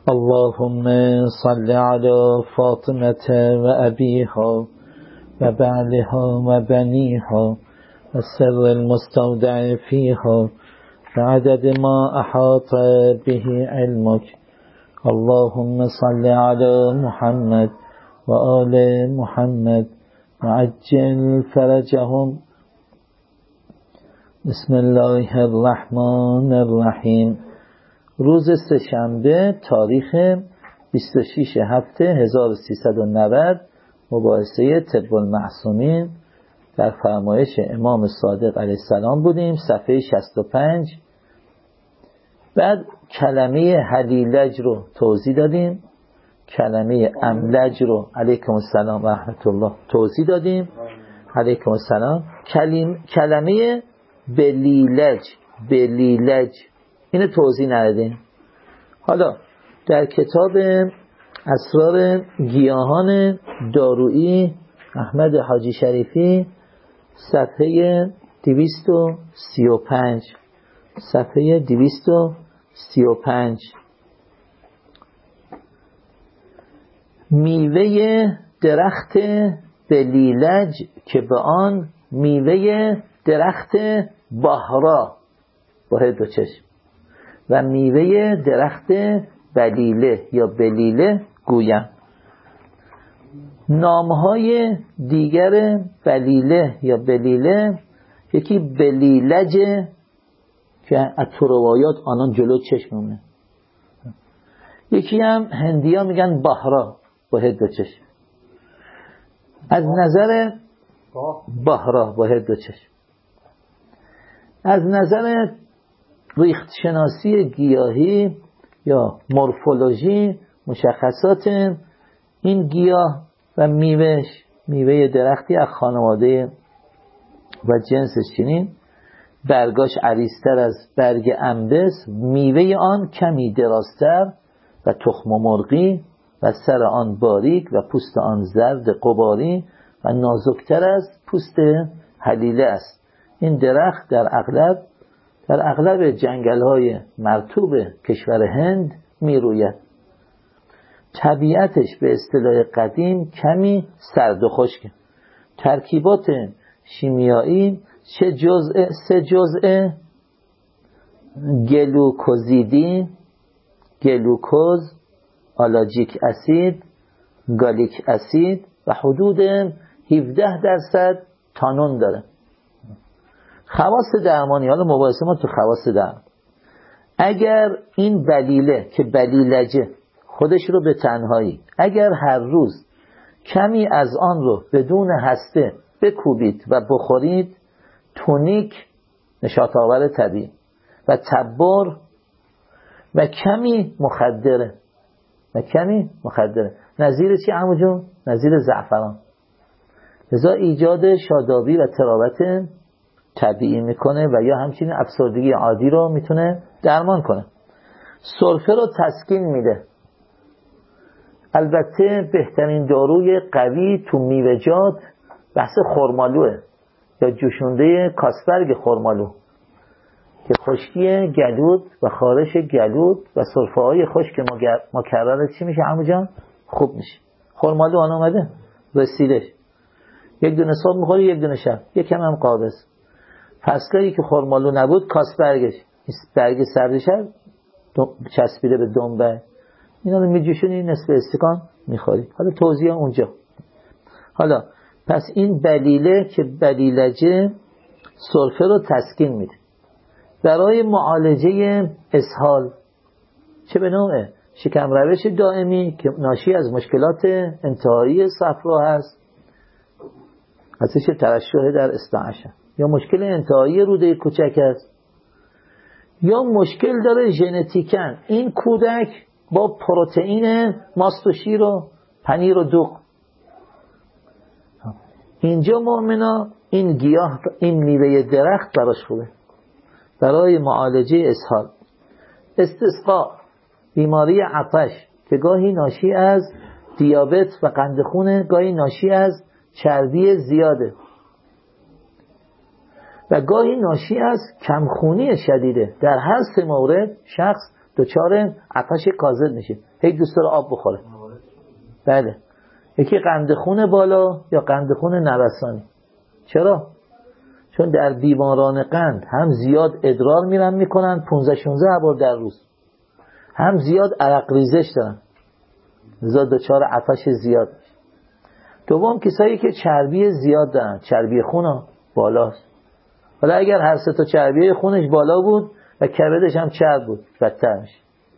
اللهم صل على فاطمة وأبيها وبعلها وبنيها والسر المستودع فيها بعدد ما أحاط به علمك. اللهم صل على محمد وآل محمد وعجل فرجهم. بسم الله الرحمن الرحیم. روز سه‌شنبه تاریخ 26 هفته 1390 مباحثه طب المعصومین در فرمایش امام صادق علیه السلام بودیم. صفحه 65. بعد کلمه حلیلج رو توضیح دادیم، کلمه املج رو علیکم السلام و رحمت الله توضیح دادیم. علیکم السلام. کلمه بلیلج اینو توضیح ندادیم. حالا در کتاب اسرار گیاهان دارویی احمد حاجی شریفی صفحه 235 صفحه 235 میوه درخت بلیلج که به آن میوه درخت باهرا با دو چشم و میوه درخت بلیله یا بلیله گویم. نامهای دیگر بلیله یا بلیله یکی بلیلجه که از تو روایات آنان جلو چشمونه، یکی هم هندی ها میگن باهرا با دو چشم. از نظر باهرا با دو چشم، از نظر ریخت شناسی گیاهی یا مورفولوژی مشخصات این گیاه و میوه درختی از خانواده و جنسش چنین برگاش عریض‌تر از برگ انبس، میوه آن کمی درازتر و تخم مرغی و سر آن باریک و پوست آن زرد قباری و نازکتر از پوست حلیله است. این درخت در اغلب جنگل‌های مرطوب کشور هند میروید. طبیعتش به اصطلاح قدیم کمی سرد و خشکه. ترکیبات شیمیایی سه جزء گلوکوز، آلاجیک اسید، گالیک اسید و حدود 17% تانون داره. خواص درمانی، حالا مباحثه ما تو خواص درمان. اگر این بلیله که بلیلجه خودش رو به تنهایی، اگر هر روز کمی از آن رو بدون هسته بکوبید و بخورید، تونیک نشاط آور طبیعی و تبار و کمی مخدره. نظیر چی عمو جون؟ نظیر زعفران. لذا ایجاد شادابی و تراوت طبیعی میکنه و یا همچنین افسردگی عادی رو میتونه درمان کنه. سرفه رو تسکین میده. البته بهترین داروی قوی تو میوه‌جات بحث خرمالوه یا جوشونده کاسبرگ خرمالو که خشکی گلود و خارش گلود و سرفه های خشک مکرر چی میشه عمو جان؟ خوب میشه. خرمالو آن اومده رسیدش، یک دونه صبح میخوری یک دونه شب، یکم هم قابض. فصلی که خرمالو نبود کاسبرگش، برگ سردش چسبیده به دنبه، اینا رو میجوشونی نصف استکان میخوری. حالا توضیح اونجا. حالا پس این بلیله که بلیلجه سرفه رو تسکین میده. برای معالجه اسهال چه به نوع شکم روش دائمی که ناشی از مشکلات انتحاری صفرا هست، ازش ترشح در استعاشه، یا مشکل انتحاری روده کوچک است، یا مشکل داره ژنتیکن این کودک با پروتئین ماست و شیر و پنیر و دوغ، اینجا مؤمنا این گیاه این میوه درخت براش خوبه برای معالجه اسهال. استسقا بیماری عطش که گاهی ناشی از دیابت و قند خون، گاهی ناشی از چربی زیاده و گاهی ناشی از کمخونی شدیده. در هر سه مورد شخص دچار آتش کاذب میشه، هی دوست داره آب بخوره. بله. یکی قند خون بالا یا قند خون نوسانی. چرا؟ چون در بیماران قند هم زیاد ادرار میرن میکنن 15-16 بار در روز، هم زیاد عرق ریزش دارن، لذا دچار آتش زیاد. دوم کسایی که چربی زیاد دارن، چربی خون بالاست. حالا اگر هر سه تا چربی خونش بالا بود و کبدش هم چرب بود بدتر میشه.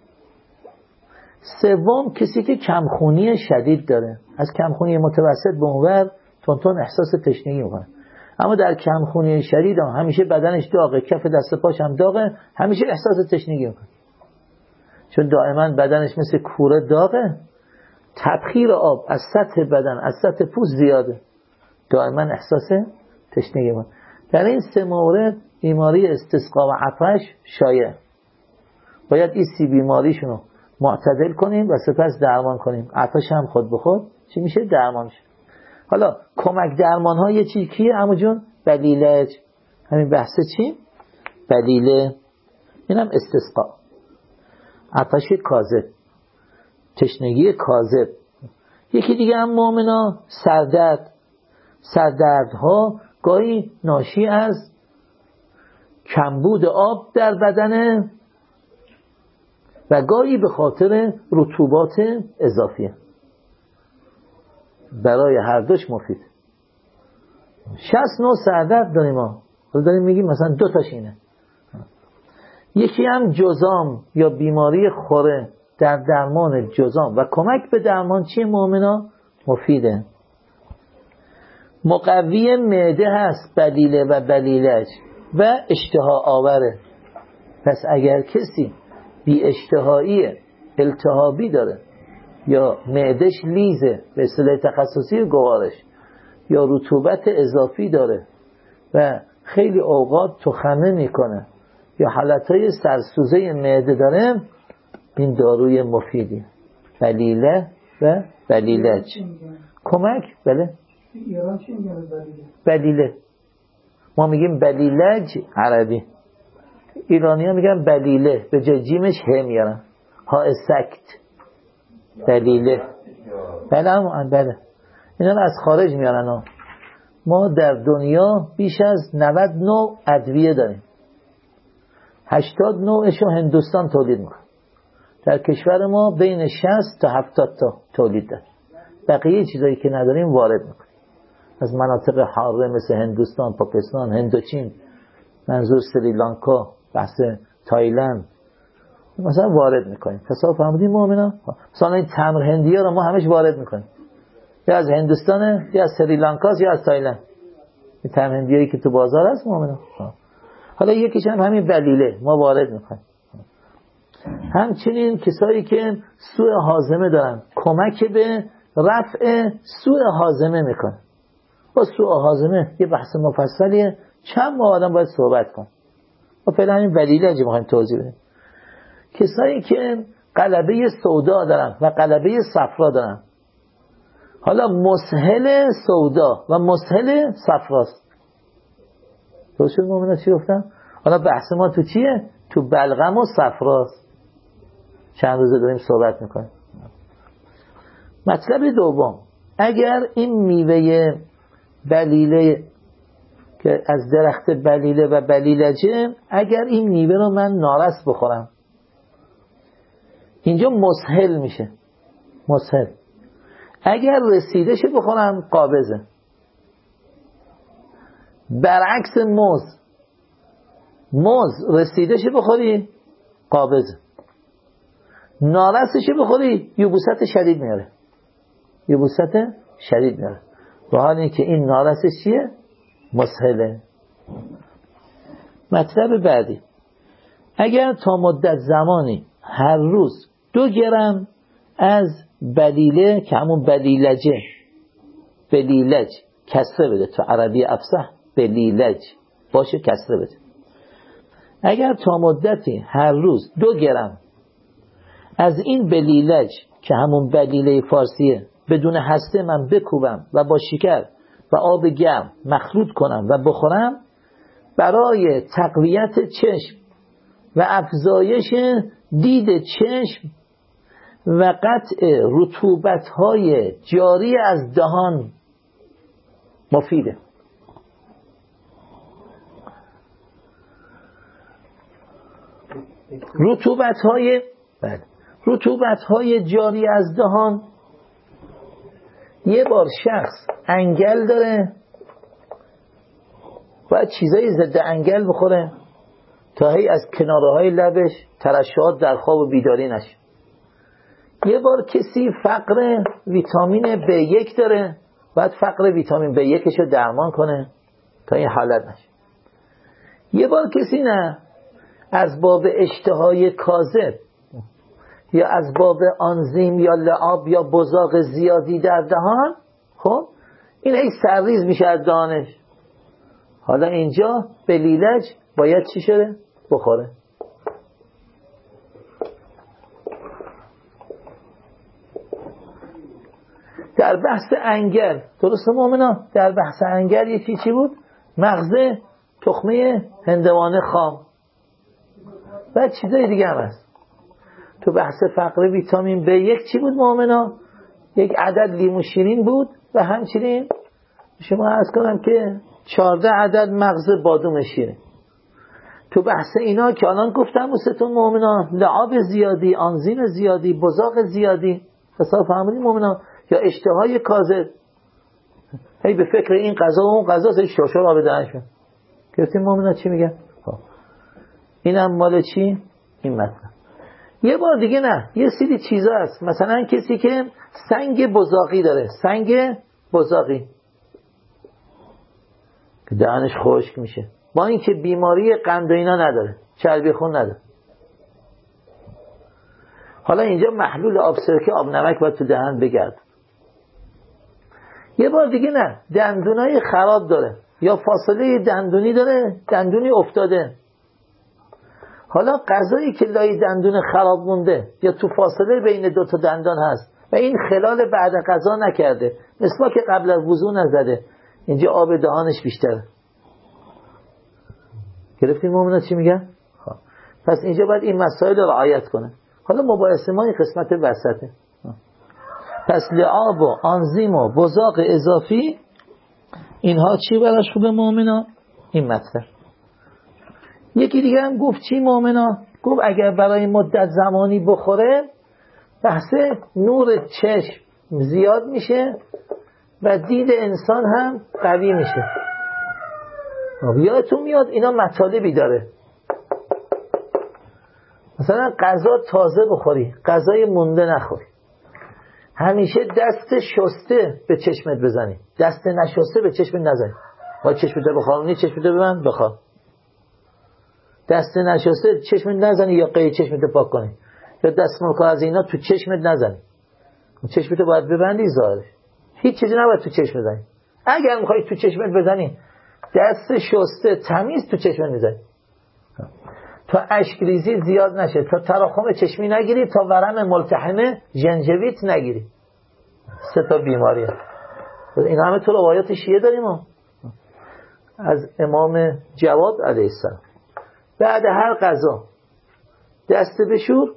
سوم کسی که کمخونی شدید داره، از کمخونی متوسط به اونور تون احساس تشنگی میکنه، اما در کمخونی شدید هم همیشه بدنش داغه، کف دست پاش هم داغه، همیشه احساس تشنگی میکنه، چون دائما بدنش مثل کوره داغه، تبخیر آب از سطح بدن از سطح پوست زیاده، دائما احساس تشنگی میکنه. در این سه مورد بیماری استسقا و عطش شایع. باید این سی بیماریشونو معتدل کنیم و سپس درمان کنیم. عطش هم خود به خود چی میشه؟ درمان میشه. حالا کمک درمان ها یه چیز کیه عمو جون؟ بلیلج. همین بحث چی؟ بلیله. اینم استسقا، عطش کاذب، تشنگی کاذب. یکی دیگه هم مؤمنا سردرد. سردردها گاهی ناشی از کمبود آب در بدنه و گاهی به خاطر رطوبات اضافیه. برای هر دوش مفید. 60 نوع سردرد داریم ما. داریم میگیم مثلا 2 تاش اینه. یکی هم جذام یا بیماری خوره. در درمان جذام و کمک به درمان چیه مؤمنا؟ مفیده. مقوی معده هست بلیله و بلیلج و اشتها آوره. پس اگر کسی بی اشتهایی التهابی داره یا معدش لیزه به اصطلاح تخصصی گوارش یا رطوبت اضافی داره و خیلی اوقات تخمه میکنه یا حالتهای سرسوزه معده داره، این داروی مفیدی بلیله و بلیلج. کمک بله ایران چی میگن بلیله؟ بلیله. ما میگیم بلیلج عربی، ایرانی ها میگن بلیله، به جای جیمش ه میارن، ها سکت بلیله. بله هم بله، اینا از خارج میارن ها. ما در دنیا بیش از 90 نوع ادویه داریم، 80 نوعشو هندوستان تولید میکنه. در کشور ما بین 60 تا 70 تا تولید داریم، بقیه چیزایی که نداریم وارد میکنیم از مناطق حاره مثل هندوستان، پاکستان، هندوچین، منظور سریلانکا، بحث تایلند، مثلا وارد میکنیم. تصاف فهمیدیم مؤمنا؟ مثلا این تمر هندی ها رو ما همش وارد میکنیم، یا از هندوستانه یا از سریلانکاست یا از تایلند. این تمر هندی هایی که تو بازار هست مؤمنا. حالا یکیش هم همین بلیله ما وارد میکنیم. همچنین کسایی که سوء هاضمه دارن کمک به رفع سوء هاضمه میکنه. با سوء هاضمه یه بحث مفصلیه، چند ماه آدم باید صحبت کن. و فعلا همین بلیله اجی میخوایم توضیح بدیم. کسایی که قلبه سودا دارن و قلبه صفرا دارن، حالا مسهل سودا و مسهل صفراست. درست شد مؤمنا چی گفتم؟ حالا بحث ما تو چیه؟ تو بلغم و صفراست. چند روزه داریم صحبت میکنیم. مطلب دوم، اگر این میوه بلیله که از درخت بلیله و بلیلجه، اگر این میوه رو من نارس بخورم، اینجا مسهل میشه. مسهل. اگر رسیدش بخورم قابضه. برعکس موز رسیدش بخوری قابضه، نارسش بخوری یبوست شدید میاره. یبوست شدید میاره. به حال این که این نارسش چیه؟ مسهله. مطلب بعدی، اگر تا مدت زمانی هر روز 2 گرم از بلیله که همون بلیلجه، بلیلج کسره بده، تو عربی افصح بلیلج باشه کسره بده. اگر تا مدتی هر روز 2 گرم از این بلیلج که همون بلیله فارسیه بدون هسته من بکوبم و با شکر و آب گرم مخلوط کنم و بخورم، برای تقویت چشم و افزایش دید چشم و قطع رطوبت‌های جاری از دهان مفیده. رطوبت‌های جاری از دهان، یه بار شخص انگل داره باید چیزای ضد انگل بخوره تا هی از کناره‌های لبش ترشحات در خواب و بیداری نشه. یه بار کسی فقر ویتامین B1 داره باید فقر ویتامین B1 رو درمان کنه تا این حالت نشه. یه بار کسی نه از باب اشتهای کاذب یا از باب آنزیم یا لعاب یا بزاق زیادی در دهان، خب این ای سرریز میشه از دهانش. حالا اینجا به لیلج باید چی شده؟ بخوره. در بحث انگل، درسته مومنا؟ در بحث انگل یکی چی بود؟ مغز تخمه هندوانه خام و چیزای دیگه هم هست. تو بحث فقر ویتامین B1 چی بود مومنا؟ یک عدد لیمو شیرین بود و همچنین شما عرض کنم که 14 عدد مغز بادام شیرین. تو بحث اینا که الان گفتم واسهتون مومنا، لعاب زیادی، آنزیم زیادی، بزاق زیادی، حساب فهمیدین مومنا؟ یا اشتهای کاذب، هی به فکر این غذا و اون غذا هی شاشار آب دهنشون. گفتیم مومنا چی میگن؟ اینم مال چی؟ این مطلب. یه بار دیگه نه، یه سری چیزا هست، مثلا کسی که سنگ بزاقی داره، سنگ بزاقی که دهنش خشک میشه، با اینکه بیماری قند و اینا نداره، چربی خون نداره. حالا اینجا محلول آب سرکه آب نمک باید تو دهن بگرد. یه بار دیگه نه، دندونای خراب داره یا فاصله دندونی داره، دندونی افتاده. حالا غذایی که لای دندون خراب مونده یا تو فاصله بین دو تا دندان هست و این خلال بعد غذا نکرده، مثلا که قبل از وضو نزده، اینجا آب دهانش بیشتره. گرفتیم مومنا چی میگن؟ پس اینجا باید این مسائل رو رعایت کنه. حالا مباحثه ما این قسمت وسطه. پس لعاب و آنزیم و بزاق اضافی اینها چی براش خوبه مومنا؟ این مطلب. یکی دیگه هم گفت چی مومنا؟ گفت اگر برای مدت زمانی بخوره بحث نور چشم زیاد میشه و دید انسان هم قوی میشه. یادتون میاد اینا مطالبی داره، مثلا غذا تازه بخوری، غذای مونده نخوری، همیشه دست شسته به چشمت بزنی، دست نشسته به چشمت نزنی. با چشمت بخارونی چشمت ببند بخار، دست نشسته چشمت نزنی یا قی چشمت پاک کنی یا دست ملکا از اینا تو چشمت نزنی، چشمت باید ببندی ظاهرش، هیچ چیزی نباید تو چشم بزنی. اگر میخوای تو چشمت بزنی دست شسته تمیز تو چشمت میزنی تا اشک ریزی زیاد نشه، تا تراکم چشمی نگیری، تا ورم ملتحمه ژنجویت نگیری. 3 تا بیماریه. این همه تو روایات شیعه داریم از امام جواد علیه السلام. بعد هر غذا دست بشور،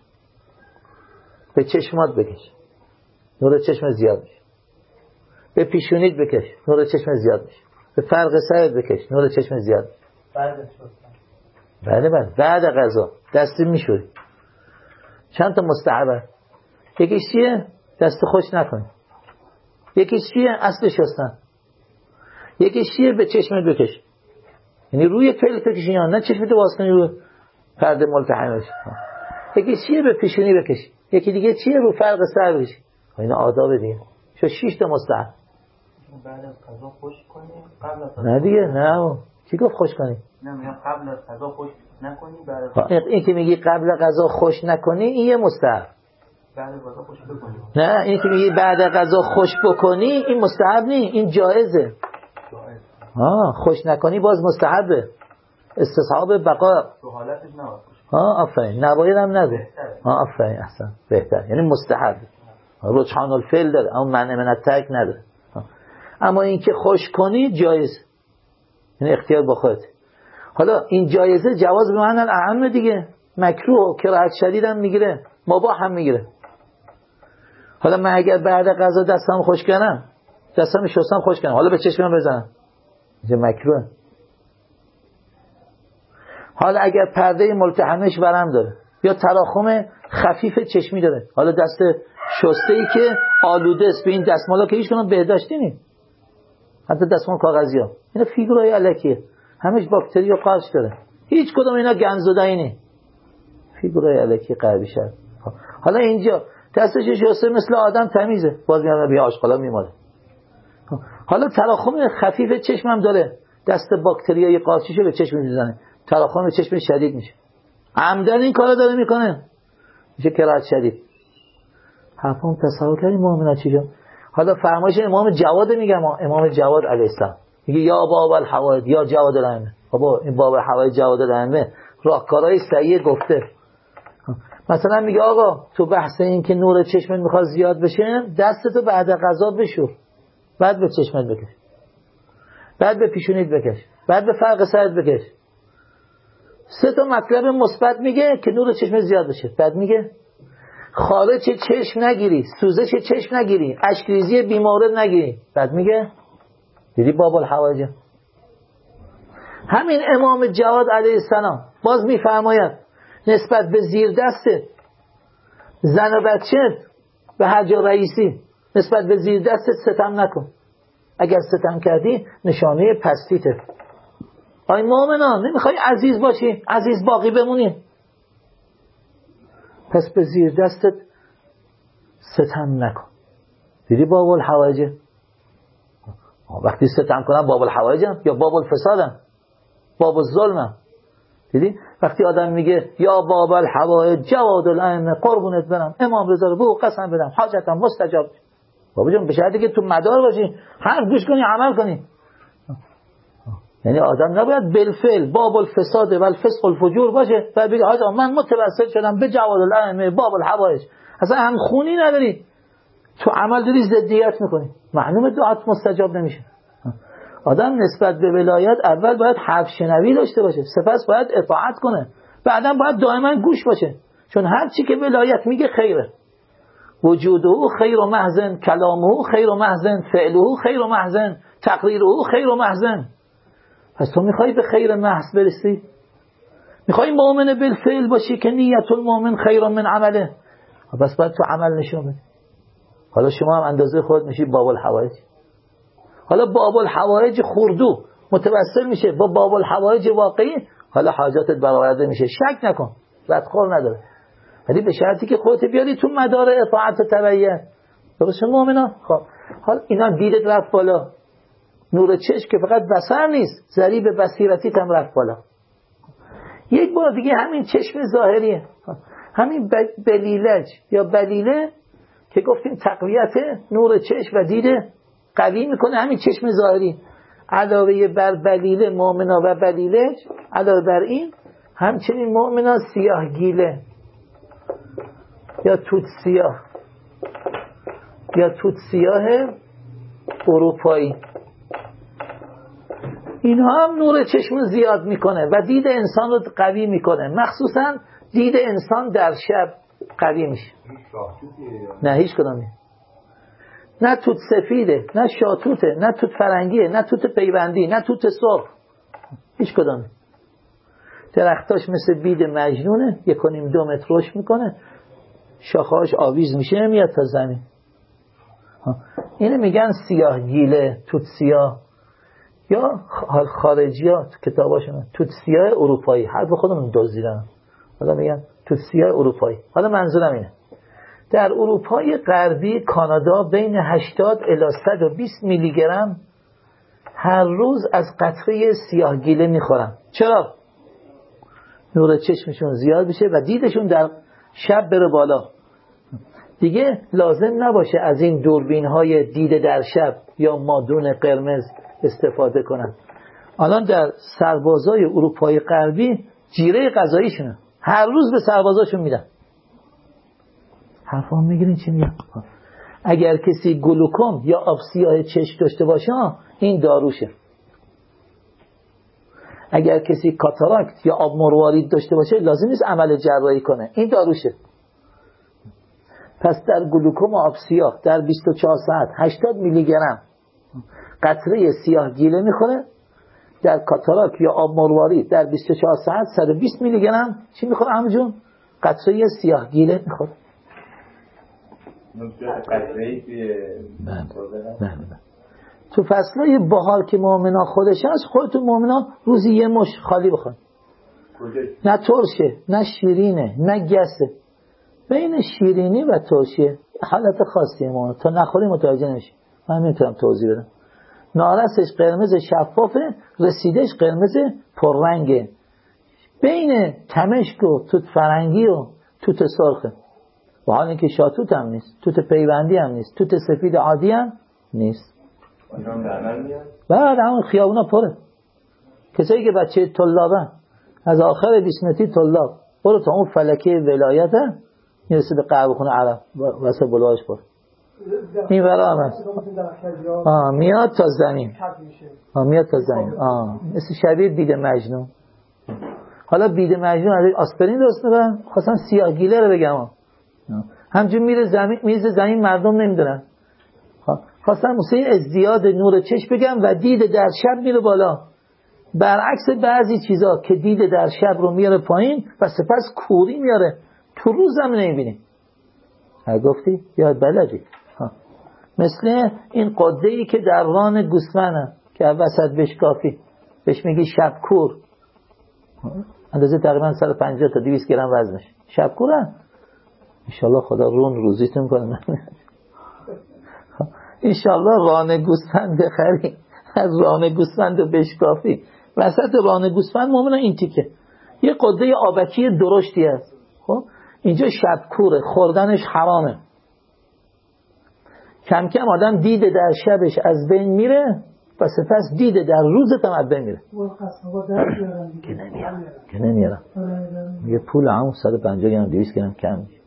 به چشمات بکش، نور چشم زیاد میشه. به پیشونیت بکش، نور چشم زیاد میشه. به فرق سرت بکش، نور چشم زیاد میشه. بله بعد غذا دست میشوری. چند تا مستحبه. یکیش چیه؟ دست خوش نکنی. یکیش چیه؟ اصل شستن. یکیش چیه؟ به چشمت بکش، یعنی روی پلک بکشی، یا نه چشمت باز کنی رو پرده ملتحم بشه. یکیش چیه؟ به پیشونی بکش. یکی دیگه چیه؟ رو فرق سر بکشی. این آداب دیگه. شو 6 تا مستحب. بعد از غذا خشک کنی، قبل از نه دیگه نه. کی گفت خشک کنی؟ نه میگم قبل از غذا خشک نکنی، بعد از این که میگی قبل غذا خشک نکنی این یه مستحب. بعد از غذا خشک بکنی. نه این که میگی بعد غذا خشک بکنی این مستحب نی، این جایزه. خشک نکنی باز مستحبه. استصحاب بقا تو حالتش نباید. آفرین. نباید هم نگو. آفرین احسن بهتر، یعنی مستحب. رجحان الفعل داره اما منع من الترک نداره. اما این که خشک کنی جایز، یعنی اختیار با خودت. حالا این جایزه جواز به معنی الاعم دیگه، مکروه و کراهت شدید هم میگیره، مباح هم میگیره. حالا من اگر بعد غذا دستم خوش کنم، دستم شستم خوش کنم، حالا به چشمم بزنم، اینجا مکروه. حالا اگر پرده ملتحمش ورم داره یا تراخم خفیف چشمی داره، حالا دست شسته ای که آلوده است به این دستمالا که هیچ کنم بهداشتی نیست، حتی دستمال کاغذی ها، اینا فیگورای الکیه، همش باکتری و قارچ داره، هیچ کدوم اینا گندزدایی نیست، فیگورای الکی غربی شد. حالا اینجا دستش شسته مثل آدم تمیزه، باز میاد بیا آشغالا میماله. حالا تراخم خفیف چشمم داره، دست باکتریای قارچیشو به چشم میزنه، تراخم چشم شدید میشه، عمدن این کارو داره میکنه، میشه کراهت شدید. حرفم تصور کردیم مؤمنا چیجا. حالا فرمایش امام جواد میگم، امام جواد علیه السلام میگه یا باب الحوائج یا جواد الائمه. بابا این باب الحوائج جواد الائمه راهکارهای صحیح گفته. مثلا میگه آقا تو بحث این که نور چشمت میخواد زیاد بشه، دستتو بعد غذا بشور، بعد به چشمت بکش، بعد به پیشونیت بکش، بعد به فرق سرت بکش. 3 تا مطلب مثبت میگه که نور چشمت زیاد بشه. بعد میگه خارج چشم نگیری، سوزش چشم نگیری، اشکریزی بیمارد نگیری. بعد میگه دیدی باب الحوائج. همین امام جواد علیه السلام باز میفرماید نسبت به زیر دستت، زن و بچت، به حج و رئیسی، نسبت به زیر دستت ستم نکن، اگر ستم کردی نشانه پستیته. آی مؤمنان نمیخوای عزیز باشی، عزیز باقی بمونی، پس به زیر دستت ستم نکن. دیدی باب الحوائج؟ وقتی ستم کنم باب الحوائجم یا باب الفسادم، باب الظلمم. دیدی وقتی آدم میگه یا باب الحوائج جواد الائمه، قربونت برم امام رضا رو بگو قسم بدم حاجتم مستجاب. بابا جون به شرطی که تو مدار باشی، حرف گوش کنی، عمل کنی. یعنی آدم نباید بالفعل باب الفساد و الفسق الفجور باشه و بگه حاجا من متوسل شدم به جواد الائمه باب الحوائج. اصلا هم خونی نداری، تو عمل داری ضدیت میکنی، معلومه دعات مستجاب نمیشه. آدم نسبت به ولایت اول باید حرف شنوی داشته باشه، سپس باید اطاعت کنه، بعدا باید دائما گوش باشه، چون هر چی که ولایت میگه خیره. وجوده خیر و محزن، کلامه خیر و محزن، فعله خیر و محزن، تقریره خیر و محزن. پس تو میخوای به خیر محض برسی؟ میخوای مؤمن بالفعل باشی که نیت المؤمن خیر من عمله؟ بس باید تو عمل نشون بدی. حالا شما هم اندازه خود میشی باب الحوائج. حالا باب الحوائج خردو متوسل میشه با باب الحوائج واقعی، حالا حاجاتت برآورده میشه، شک نکن، بدخور نداره، ولی به شرطی که خودت بیاری تو مدار اطاعت و تبعیت. درست مؤمنا؟ خب حالا اینا دیدت رفت بالا، نور چشم که فقط بصر نیست، ضریب بصیرتی هم رفت بالا. یک بار دیگه همین چشم ظاهریه، همین بلیلج یا بلیله که گفتیم تقویت نور چشم و دید قوی میکنه، همین چشم ظاهری علاوه بر بلیله مؤمنا و بلیلج، علاوه بر این همچنین مؤمنا سیاه گیله یا توت سیاه یا توت سیاه اروپایی، اینها هم نور چشم زیاد میکنه و دید انسان رو قوی میکنه، مخصوصا دید انسان در شب قوی میشه. نه هیچ کدومی، نه توت سفیده، نه شاتوته، نه توت فرنگیه، نه توت پیوندی، نه توت سرخ، هیچ کدومی. درختاش مثل بید مجنونه، 1.5-2 متر رشد میکنه، شاخهاش آویز میشه میاد تا زمین. اینو میگن سیاه گیله، توت سیاه، یا خارجیات کتاباشون توت سیاه اروپایی، حرف خودمون دزدیدن، حالا میگن توت سیاه اروپایی. حالا منظورم اینه در اروپای غربی، کانادا، بین 80 الی 120 میلی گرم هر روز از قطره سیاه گیله میخورن. چرا؟ نور چشمشون زیاد بشه و دیدشون در شب بره بالا. دیگه لازم نباشه از این دوربین های دید در شب یا مادون قرمز استفاده کنن. الان در سربازای اروپای غربی جیره غذاییشونه، هر روز به سربازاشون میدن. حرفا میگیرین چی میگن؟ اگر کسی گلوکوم یا آب سیاه چشم داشته باشه این داروشه. اگر کسی کاتاراکت یا آب مروارید داشته باشه لازم نیست عمل جراحی کنه، این داروشه. پس در گلوکوم آب سیاه در 24 ساعت 80 میلی گرم قطره سیاه گیله میخوره. در کاتاراک یا آب مروارید در 24 ساعت 120 میلی گرم چی میخوره عمو جون؟ قطره سیاه گیله میخوره. تو فصلای بهار که مؤمنا خودش هست، خودتون مؤمنا روزی یه مش خالی بخورید. نه ترشه نه شیرینه نه گسه، بین شیرینی و ترشیه حالت خاصیه ما تا نخوری متوجه نشی. من نمیتونم توضیح بدم. نارسش قرمز شفافه، رسیدش قرمز پررنگه، بین تمشک و توت فرنگی و توت سرخه. و حال اینکه شاتوت هم نیست، توت پیوندی هم نیست، توت سفید عادی هم نیست. بعد همون خیابونا پره. کسایی که بچه طلابن از آخر 20 متری طلاب برو تا اون فلکه ولایته میرسه به قهوه خونه عرب واسه بلواش پر. این ورا هم هست. میاد تا زمین. میاد تا زمین. مثل شبیه بید مجنون. حالا بید مجنون از آسپرین درست میکنن، خواستن سیاهگیله رو بگم. همجور میره زمین، میزه زمین، مردم نمیدونن. خواستم موسیقی ازدیاد نور چشم بگم و دید در شب میره بالا، برعکس بعضی چیزا که دید در شب رو میاره پایین و سپس کوری میاره، تو روز هم نمیبینی. گفتی؟ یاد بلدی. مثل این قده‌ای که در ران گوسفنده که وسط بشکافی بهش میگی شب کور، اندازه تقریبا 150 تا 200 گرم وزنش. شب کوره. انشالله خدا رون روزیتون کنه. انشالله ران گوسفند بخری، از ران گوسفند و بشکافی. وسط ران گوسفند مومنه این تیکه یه قده آبکی درشتی هست. خب اینجا شبکوره، خوردنش حرامه. کم کم آدم دیده در شبش از بین میره و سپس دیده در روزت هم از بین میره. که نمیارم یه پول همون 150 گرم 200 گرم کم میشه.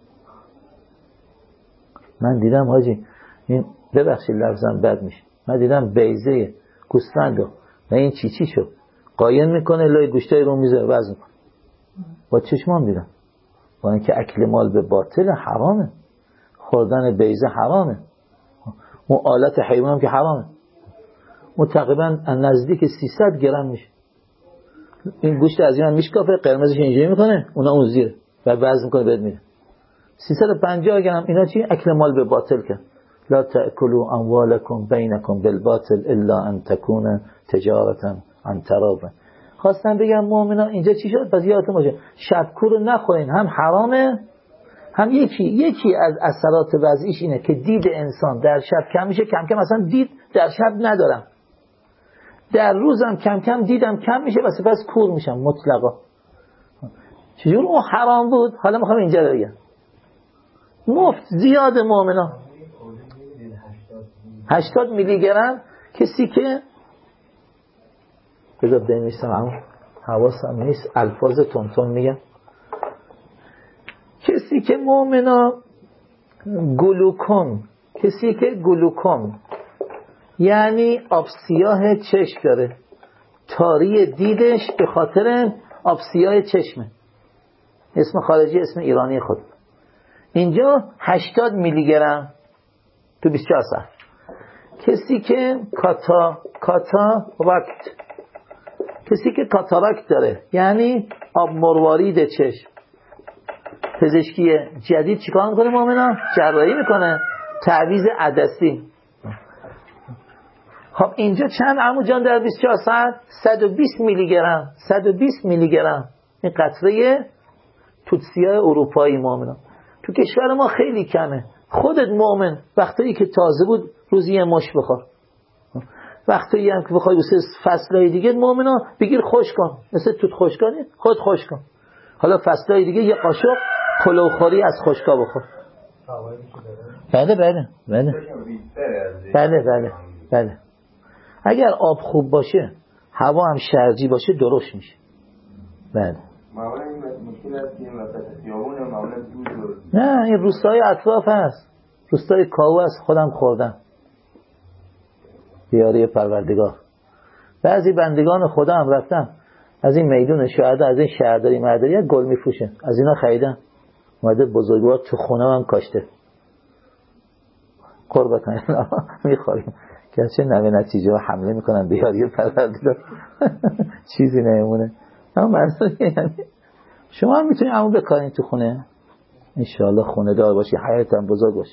من دیدم حاجی، این ببخشید لفظم بد میشه، من دیدم بیزه گوسفندو و این چی شو قایم میکنه لای گوشتای رو میذاره وزن میکنه. با چشمام دیدم. با اینکه اکل مال به باطل حرامه، خوردن بیزه حرامه، اون آلت حیوان هم که حرامه. اون تقریبا نزدیک 300 گرم میشه. این گوشت از این میشکافه، قرمزش اینجوری میکنه، اونا اون زیره و وزن میکنه بهت میره. 350 گرم. اینا چی؟ اکل مال به باطل کرد. لا تأکلوا اموالکم بینکم بالباطل الا ان تکون تجارتا عن تراض. خواستم بگم مؤمنا اینجا چی شد؟ پس یادتون باشه شبکور رو نخورین، هم حرامه، هم یکی از اثرات وضعیش اینه که دید انسان در شب کم میشه. کم کم اصلا دید در شب ندارم، در روزم کم کم دیدم کم میشه و سپس کور میشم مطلقا. چجور اون حرام بود؟ حالا میخوام اینجا رو بگم. مفت زیاد مؤمنا 80 میلی گرم. کسی که بذار بنویسم اما حواسم نیست الفاظ تونتون میگم. کسی که مؤمنا گلوکوم یعنی آب سیاه چشم داره، تاری دیدش به خاطر آب سیاه چشمه، اسم خارجی اسم ایرانی خود. اینجا 80 میلی گرم تو 24 ساعت. کسی که کاتاراکت داره یعنی آب مروارید چشم، پزشکی جدید چیکار میکنه مؤمنا؟ جراحی میکنه، تعویض عدسی. خب اینجا چند عمو جان در 24 ساعت؟ 120 میلی گرم. این قطره توتسیاه اروپایی مؤمنا. تو کشور ما خیلی کمه. خودت مؤمن وقتی که تازه بود روزی یه مش بخور، وقتی هم که بخوای واسه فصلای دیگه مؤمنا بگیر خوش کن، مثل توت خشکانی خود خوش کن. حالا فصلای دیگه یه قاشق پلوخوری از خشکا بخور. بله. اگر آب خوب باشه، هوا هم شرجی باشه، درشت میشه. بله. معمولا این مشکل هست که مثلا خیابون معمولا دود. نه این روستای اطراف هست. روستای کاو هست، خودم خوردم. دیاری پروردگار. بعضی بندگان خدا هم رفتم از این میدون شهدا، از این شهرداری مرداری گل میفروشه، از اینا خریدم اومده بزرگوار تو خونه هم کاشته قربتان میخوریم که چه نوع نتیجه ها حمله میکنن به یاری پروردگار چیزی نمیمونه. اما منظور یعنی شما هم میتونید همون بکارین تو خونه، انشاءالله خونه دار باشی، حیات هم بزرگ باشی.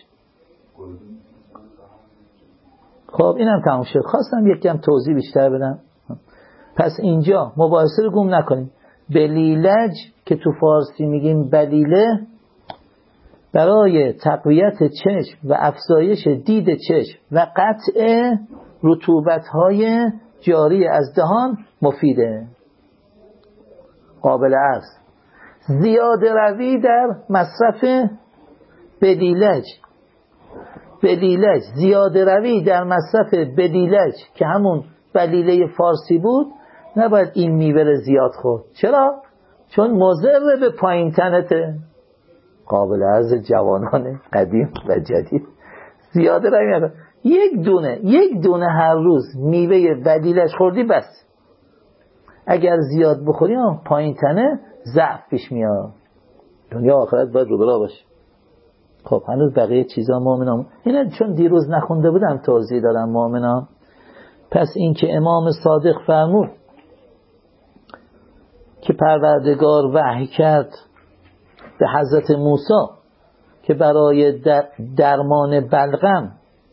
خب اینم تموم شد. خواستم یک کم توضیح بیشتر بدم. پس اینجا مباحثه رو گم نکنیم. بلیلج که تو فارسی میگیم بلیله، برای تقویت چشم و افزایش دید چشم و قطع رطوبت‌های جاری از دهان مفیده. قابل عرض زیاده روی در مصرف بلیلج، زیاده روی در مصرف بلیلج که همون بلیله فارسی بود، نباید این میوه رو زیاد خورد. چرا؟ چون مضر به پایین تنته. قابل عرض جوانان قدیم و جدید زیاده روی نکن. یک دونه هر روز میوه بلیلج خوردی بس. اگر زیاد بخوری پایین تنه ضعف پیش میاد. دنیا آخرت باید رو برا باشه. خب هنوز بقیه چیزا مؤمنان اینا چون دیروز نخونده بودم توضیح دادم مؤمنان. پس این که امام صادق فرمود که پروردگار وحی کرد به حضرت موسی که برای درمان بلغم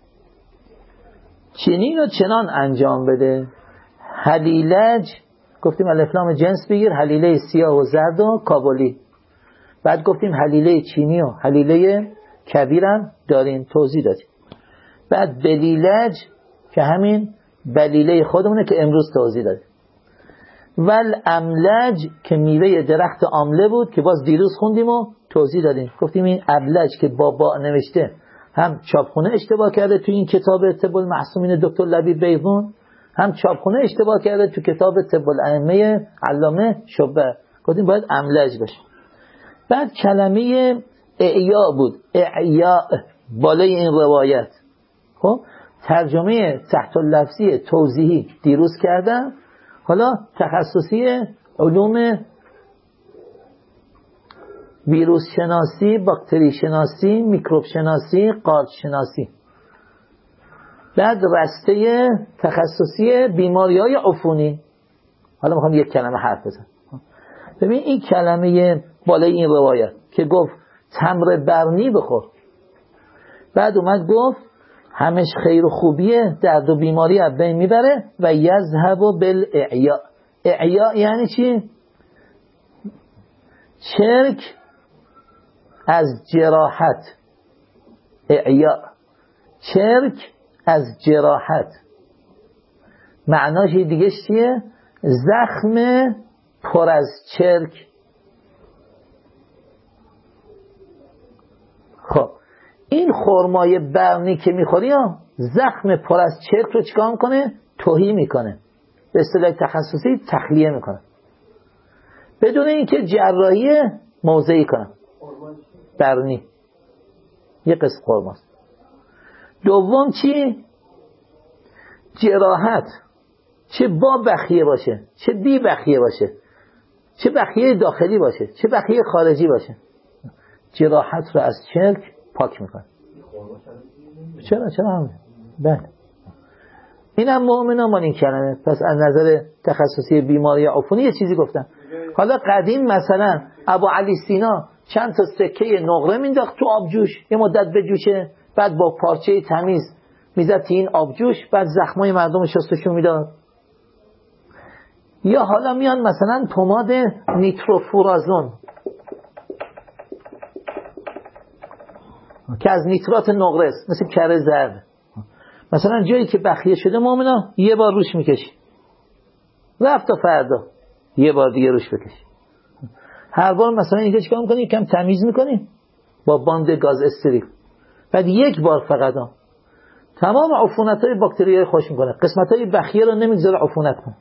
چنین و چنان انجام بده. حلیلج گفتیم الف لام جنس بگیر، حلیله سیاه و زرد و کابلی. بعد گفتیم حلیله چینی و حلیله کبیرم داریم، توضیح دادیم. بعد بلیلج که همین بلیله خودمونه که امروز توضیح دادیم. ول املج که میوه درخت آمله بود که باز دیروز خوندیم و توضیح دادیم. گفتیم این ابلج که با نوشته هم چاپخونه اشتباه کرده تو این کتاب طب المحسومین دکتر لبیب بیضون، هم چاپخونه اشتباه کرده تو کتاب طب الائمه علامه شبه. گفتیم باید املج باشه. بعد کلمه اعیا بود، اعیا بالای این روایت. خب ترجمه تحت اللفظی توضیحی دیروز کردم. حالا تخصصی علوم ویروس شناسی، باکتری شناسی، میکروب شناسی، قارچ شناسی. بعد رسته تخصصی بیماری‌های عفونی. حالا میخوام یک کلمه حرف بزنم. ببین این کلمه بالای این روایت که گفت تمر برنی بخور، بعد اومد گفت همش خیر و خوبیه، درد و بیماری از بین میبره و یذهب بالاعیا. اعیا یعنی چی؟ چرک از جراحت. اعیا چرک از جراحت. معناش دیگه چیه؟ زخم پر از چرک. خب این خرمای برنی که میخوری زخم پر از چرک رو چیکار میکنه؟ تهی میکنه، به اصطلاح تخصصی تخلیه میکنه، بدون اینکه جراحی موضعی کنه. برنی یه قسم خرماست. دوم چی؟ جراحت، چه با بخیه باشه، چه بی بخیه باشه، چه بخیه داخلی باشه، چه بخیه خارجی باشه، جراحت رو از چرک پاک میکنه. چرا همونه؟ بله اینم مؤمنان مال این کلمه. پس از نظر تخصصی بیماری عفونی یه چیزی گفتم. حالا قدیم مثلا ابو علی سینا چند تا سکه نقره مینداخت تو آبجوش، یه مدت بجوشه، بعد با پارچه تمیز میزد این آبجوش، بعد زخمای مردم شستشون میداد. یا حالا میان مثلا پماد نیتروفورازون که از نیترات نقره است، مثل کره زرد. مثلا جایی که بخیه شده مؤمنا یه بار روش میکشی، رفت تا فردا یه بار دیگه روش بکشی. هر بار مثلا اینجا چیکار میکنی؟ یکم تمیز میکنی با باند گاز استریل، بعد یک بار فقط تمام عفونت‌های باکتریای خوش میکنه، قسمت‌های بخیه رو نمیگذاره عفونت کنه.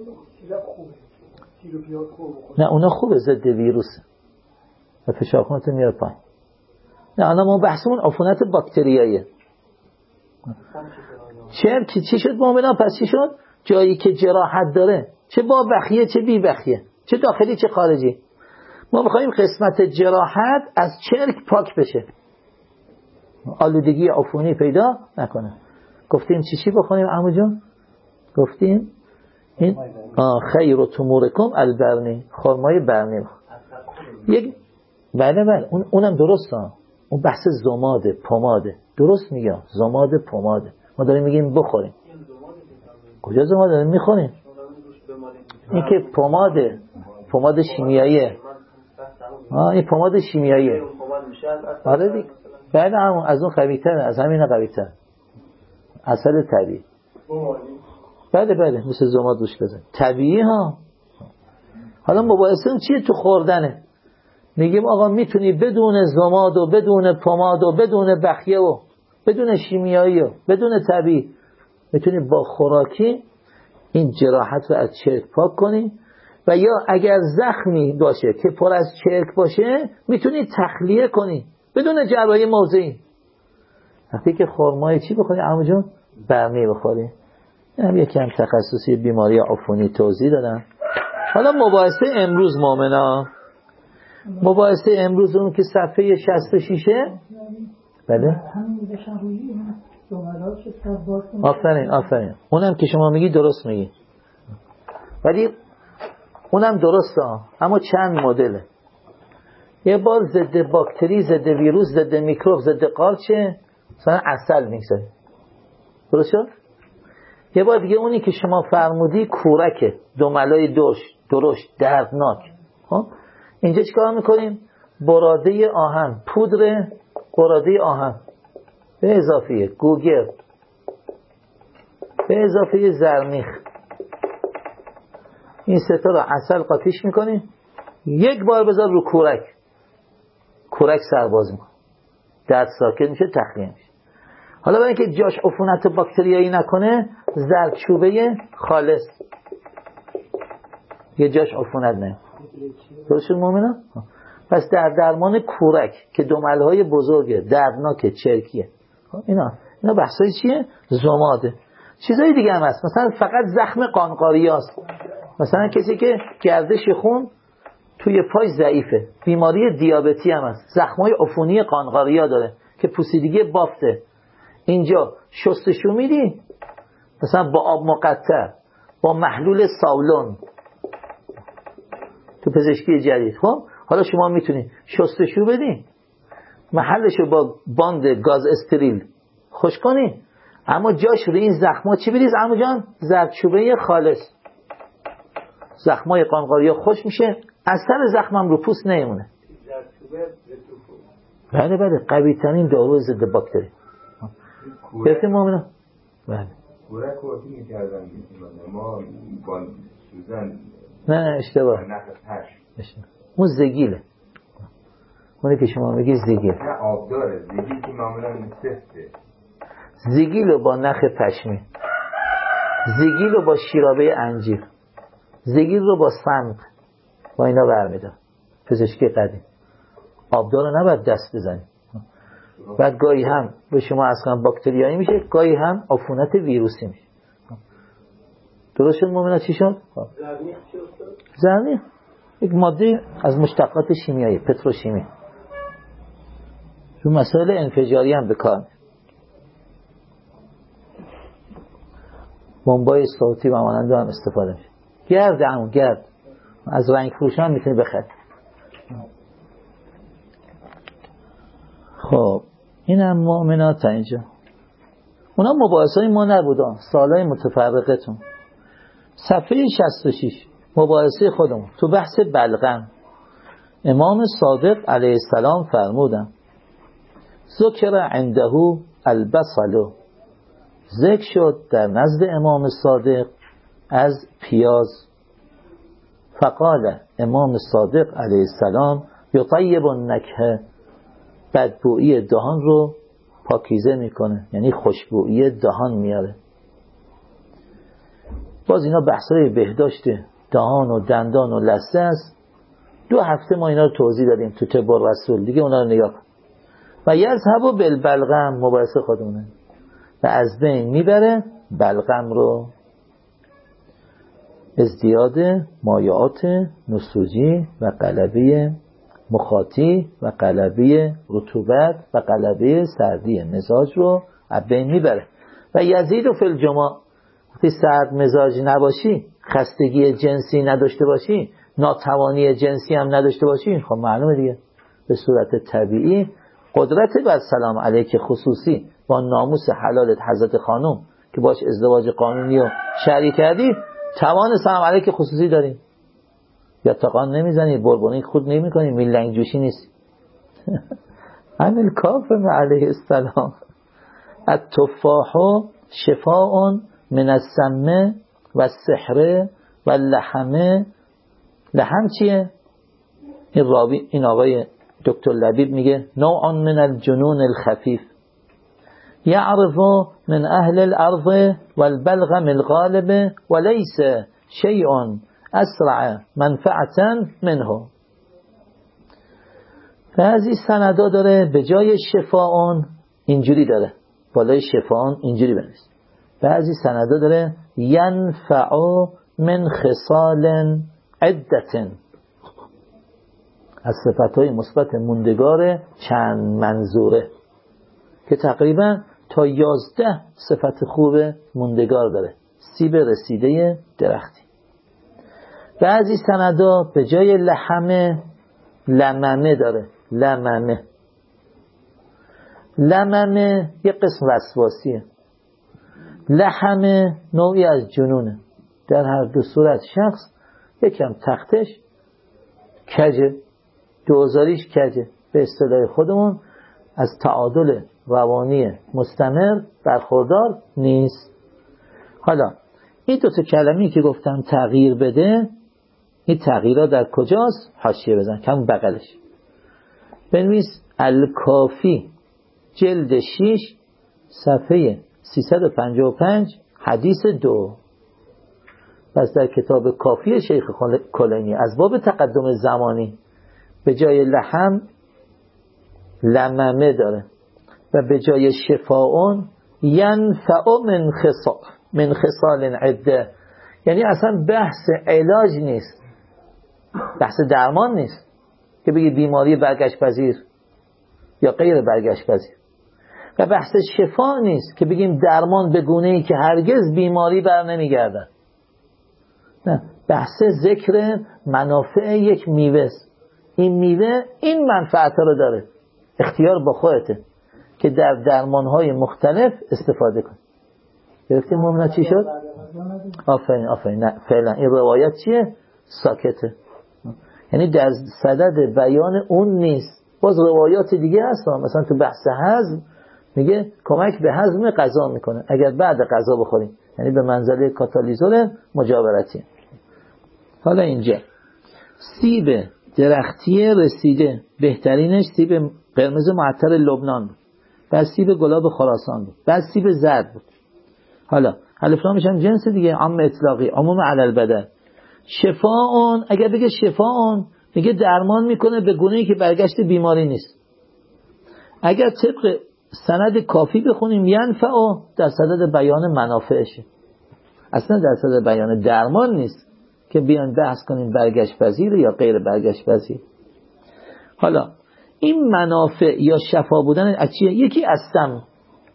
نه اونا خوبه، ضد ویروسه و فشار خونت میاره پایین. نه الان ما بحثمون عفونت باکتریاییه. چرک چی شد مؤمنا؟ پس چی شد؟ جایی که جراحت داره چه با بخیه چه بی بخیه، چه داخلی چه خارجی. ما میخواییم قسمت جراحت از چرک پاک بشه، آلودگی عفونی پیدا نکنه. گفتیم چی بخونیم عمو جون؟ گفتیم این خیر تمورکم البرنی، خرمای برنی. یک بله اونم درسته، اون بحث زماده پماده، درست میگم، زماده پماده. ما داریم میگیم بخوریم، کجا زماده داریم میخوریم؟ این که پماد شیمیاییه. این پماد شیمیاییه. آره دیگه. بله همون از اون قوی‌تره، از همین قوی‌تر. عسل طبیعی. بله مثل زماد روش بزن. طبیعی ها. حالا مباحثه اون چیه تو خوردنه. میگیم آقا میتونی بدون زماد و بدون پماد و بدون بخیه و بدون شیمیایی و بدون طبیعی میتونی با خوراکی این جراحت رو از چرک پاک کنی، و یا اگر زخمی باشه که پر از چرک باشه میتونی تخلیه کنی بدون جراحی موضعی. وقتی که خرمای چی بخوری عمو جون؟ برنی بخوری. اینم یکم تخصصی بیماری عفونی توضیح دادم. حالا مباحثه امروز مومنا، مباحثه امروز اون که صفحه 66. بله آفرین اونم که شما میگی درست میگی، ولی اونم درسته اما چند مدله. یه بار ضد باکتری، ضد ویروس، ضد میکروب، ضد قارچه مثلا عسل میگذاری، درست شد؟ یه بار دیگه اونی که شما فرمودی کورکه، دوملای درشت دردناک. خب اینجا چیکار میکنیم؟ براده آهن، پودر براده آهن به اضافه گوگل به اضافه زرمیخ، این سه تا رو عسل قاطیش میکنیم، یک بار بذار رو کورک سرباز میکنه، درد ساکت میشه، تخلیه میشه. حالا برای اینکه جاش عفونت باکتریایی نکنه، زردچوبه خالص یه جاش عفونت نه. درست شد مومنا؟ پس در درمان کورک که دملهای بزرگه، دردناکه، چرکیه، اینا بحثای چیه؟ زماده. چیزای دیگه هم هست، مثلا فقط زخم قانقاریاست، مثلا کسی که گردش خون توی پای ضعیفه، بیماری دیابتی هم هست، زخمای عفونی قانقاریا داره که پوسیدگی بافته، اینجا شستشو میدی مثلا با آب مقطر، با محلول ساولون تو پزشکی جدید. خب حالا شما میتونی شستشو بدی، محلشو با باند گاز استریل خوش کنی، اما جاش روی این زخما چی بریز عمو جان؟ زردچوبه خالص. زخمای قانقاریا خوش میشه، اثر زخمم رو پوست نمیمونه. بله قوی ترین دارو ضد باکتری. گفتیم مومنا؟ بله. کورک رو می‌کردن ما با سوزن. نه اشتباه. اون زگیله. اونی که شما میگی زگیل. نه آب داره، زگیل که معمولا سفته. زگیل رو با نخ پشمی، زگیل رو با شیرابه انجیر، زگیل رو با سمق، با اینا برمیدن پزشکی قدیم. آبدار رو نباید دست بزنیم. بعد گاهی هم به شما اصلا باکتریایی میشه، گاهی هم عفونت ویروسی میشه. درست شد مومنا؟ چی شد؟ زرنیخ یک ماده از مشتقات شیمیایی، پتروشیمی، تو مسائل انفجاری هم بکار میاد. بمبای صوتی و مانند هم استفاده میشه. گرد از رنگ فروش هم میتونی بخری. خب اینم مؤمنات تا اینجا. اونا مباحثای ما نبودن، سالهای متفرقتون. صفحه 66 مباحثه خودمون تو بحث بلغم. امام صادق علیه السلام فرمودن ذکر عنده البصل، ذکر شد در نزد امام صادق از پیاز. فقال امام صادق علیه السلام یطیب النکهه، بدبوئی دهان رو پاکیزه میکنه، یعنی خوشبوئی دهان میاره. باز اینا بحثای بهداشت دهان و دندان و لثه است. 2 هفته ما اینا رو توضیح دادیم تو طب الرسول، دیگه اونا رو نگاه کن. و یذهب بالبلغم، مباحث خودمونه، و از بین میبره بلغم رو. ازدیاد مایعات نسوجی و غلبه مخاطی و غلبه رطوبت و غلبه سردی مزاج رو از بین میبره. و یزید فی الجماع، وقتی سرد مزاج نباشی، خستگی جنسی نداشته باشی، ناتوانی جنسی هم نداشته باشی، خب معلومه دیگه به صورت طبیعی قدرت بر سلام علیک خصوصی با ناموس حلالت حضرت خانم که باش ازدواج قانونی و شرعی کردی، توان سلام علیک خصوصی داریم. یا تقان نمیزنی، بربونی خود نمی کنی، میلنگ جوشی نیستی. همین کافر علیه السلام التفاح شفاء من السم و السحر و اللحمه. لحم چیه؟ این آقای دکتر لبیب میگه نوع من الجنون الخفیف یعرف من اهل الارض والبلغم الغالب وليس شيء اسرع منفعتا منه. بعضی سندا داره به جای شفاء اینجوری داره، بالای شفاء اینجوری بنویس. بعضی سندا داره ینفع من خصال عدة، از صفتهای مثبت موندگار چند منظوره که تقریبا تا 11 صفت خوب موندگار داره. سیب رسیده درختی. بعضی سندا به جای لحمه لممه داره. لممه یه قسم وسواسیه، لحمه نوعی از جنونه. در هر دو صورت شخص یکم تختش کجه، دوزاریش کجه، به اصطلاح خودمون از تعادل روانی مستمر برخوردار نیست. حالا این دو تا کلمه‌ای که گفتم تغییر بده، این تغییرها در کجاست؟ حاشیه بزن کم بغلش بنویس الکافی جلد 6 صفحه 355 حدیث 2. پس در کتاب کافی شیخ کلینی از باب تقدم زمانی به جای لحم لممه داره و به جای شفاء ینفع من خصال عده. یعنی اصلا بحث علاج نیست، بحث درمان نیست که بگی بیماری برگشت پذیر یا غیر برگشت پذیر، و بحث شفا نیست که بگیم درمان به گونه‌ای که هرگز بیماری بر نمیگردن. نه، بحث ذکر منافع یک میوه است. این میوه این منفعت رو داره، اختیار با خودته که در درمانهای مختلف استفاده کن. گرفتیم مومنه چی شد؟ آفرین. نه فعلا این روایت چیه؟ ساکته، یعنی در صدد بیان اون نیست. باز روایات دیگه هست، مثلا تو بحث هضم میگه کمک به هضم غذا میکنه اگر بعد غذا بخوریم، یعنی به منزله کاتالیزور مجاورتی. حالا اینجا سیب درختی رسیده بهترینش سیب قرمز معطر لبنان بود، بعد سیب گلاب خراسان بود، بعد سیب زرد بود. حالا الف لامش هم جنس دیگه، عام اطلاقی، عموم علی البدن. شفاء اگر بگه شفاء میگه درمان میکنه به گونه‌ای که برگشت بیماری نیست. اگر طبق سند کافی بخونیم ینفع در صدد بیان منافعشه، اصلا در صدد بیان درمان نیست که بیان بحث کنیم برگشت پذیر یا غیر برگشت پذیر. حالا این منافع یا شفا بودن از چیه؟ یکی از سم،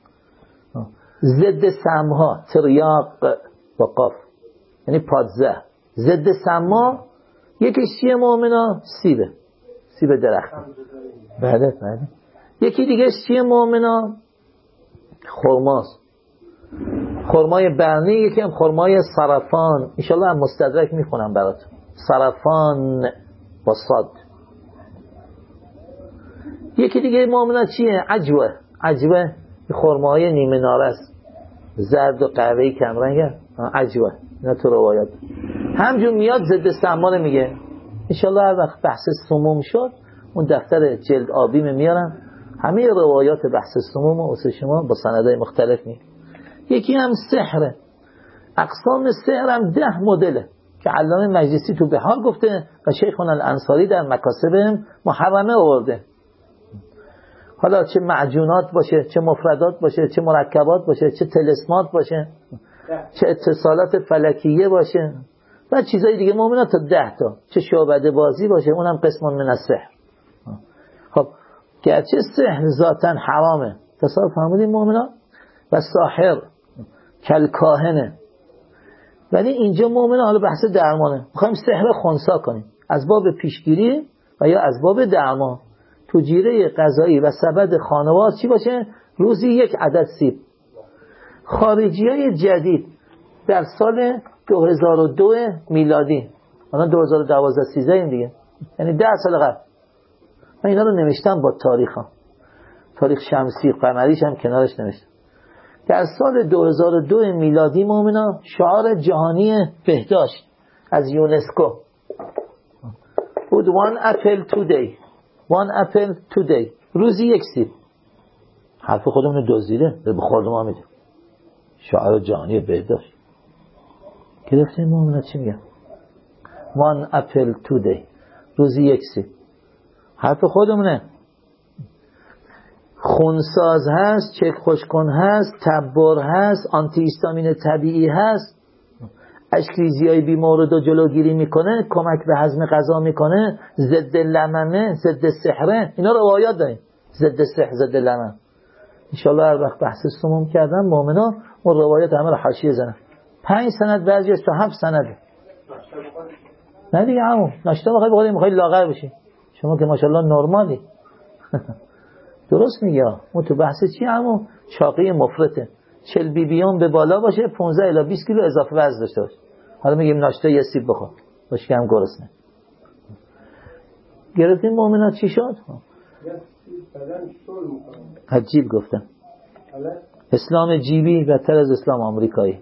ضد سمها، تریاق با قاف یعنی پادزه، ضد سمها یکی چیه مؤمنا؟ سیب درختی. بله. یکی دیگه چیه مؤمنا؟ خرماست، خرمای برنی، یکی هم خرمای صرفان. انشالله هم مستدرک میخونم براتون. صرفان با صاد. یکی دیگه مؤمنا چیه؟ عجوه خرمای نیمه نارس، زرد و قهوه‌ای کم رنگه، عجوه. اینا تو روایات همجور میاد ضد سمانه میگه. انشالله هر وقت بحث سموم شد اون دفتر جلد آبی میارن، همه روایات بحث سموم و شما با سندهای مختلف میاد. یکی هم سحره، اقسام سحر هم 10 مدله که علامه مجلسی تو بحار گفته و شیخنا الانصاری در مکاسب محرمه آورده. حالا چه معجونات باشه، چه مفردات باشه، چه مرکبات باشه، چه تلسمات باشه، چه اتصالات فلکیه باشه، و چیزای دیگه مؤمنا تا 10 تا، چه شعبده بازی باشه اونم قسم من السحر. خب گرچه سحر ذاتاً حرامه، تصور فرمودین مؤمنا، و ساحر کل کاهنه، ولی اینجا مؤمنا حالا بحث درمانه، میخوایم سحر خنثی کنیم از باب پیشگیری و یا از باب درمان. تو جیره غذایی و سبد خانوار چی باشه؟ روزی 1 عدد سیب. خارجیای جدید در سال 2002 میلادی، الان 2012-13 این دیگه، یعنی 10 سال قبل، من اینا رو نوشتم با تاریخ شمسی قمریش هم کنارش نوشتم. در سال 2002 میلادی مؤمنا شعار جهانی بهداشت از یونسکو بود one apple today، روزی 1 سیب. حرف خودمون دزدیده به خورد ما میده، شعار جهانی بهداشت گرفتیم مؤمنا. چی میگن؟ one apple today، روزی 1 سیب. حرف خودمونه. خونساز هست، چک خوشکن هست، تبار هست، آنتی هیستامین طبیعی هست، اشکریزی های بیمار رو جلوگیری میکنه، کمک به هضم غذا میکنه، ضد لممه، ضد سحره. اینا روایات داریم، ضد سحر، ضد لمم. انشالله هر وقت بحث سموم کردم مؤمنا اون روایات همه رو حاشیه زنم. 5 سند بعضیش تا 7 سنده. نه دیگه عمو ناشتا میخوای لاغر بشی، شما که ماشاءالله نرمالی. درست میگه. اون تو بحث چی عمو؟ چاقی مفرطه، 40 بیبیون به بالا باشه، 15 الی 20 کیلو اضافه وزن داشته باشه. حالا میگیم ناشتا 1 سیب بخور باشه که هم گرسنه. گرفتیم مؤمنات چی شد؟ عجیب گفتم. اسلام جیبی بدتر از اسلام آمریکایی.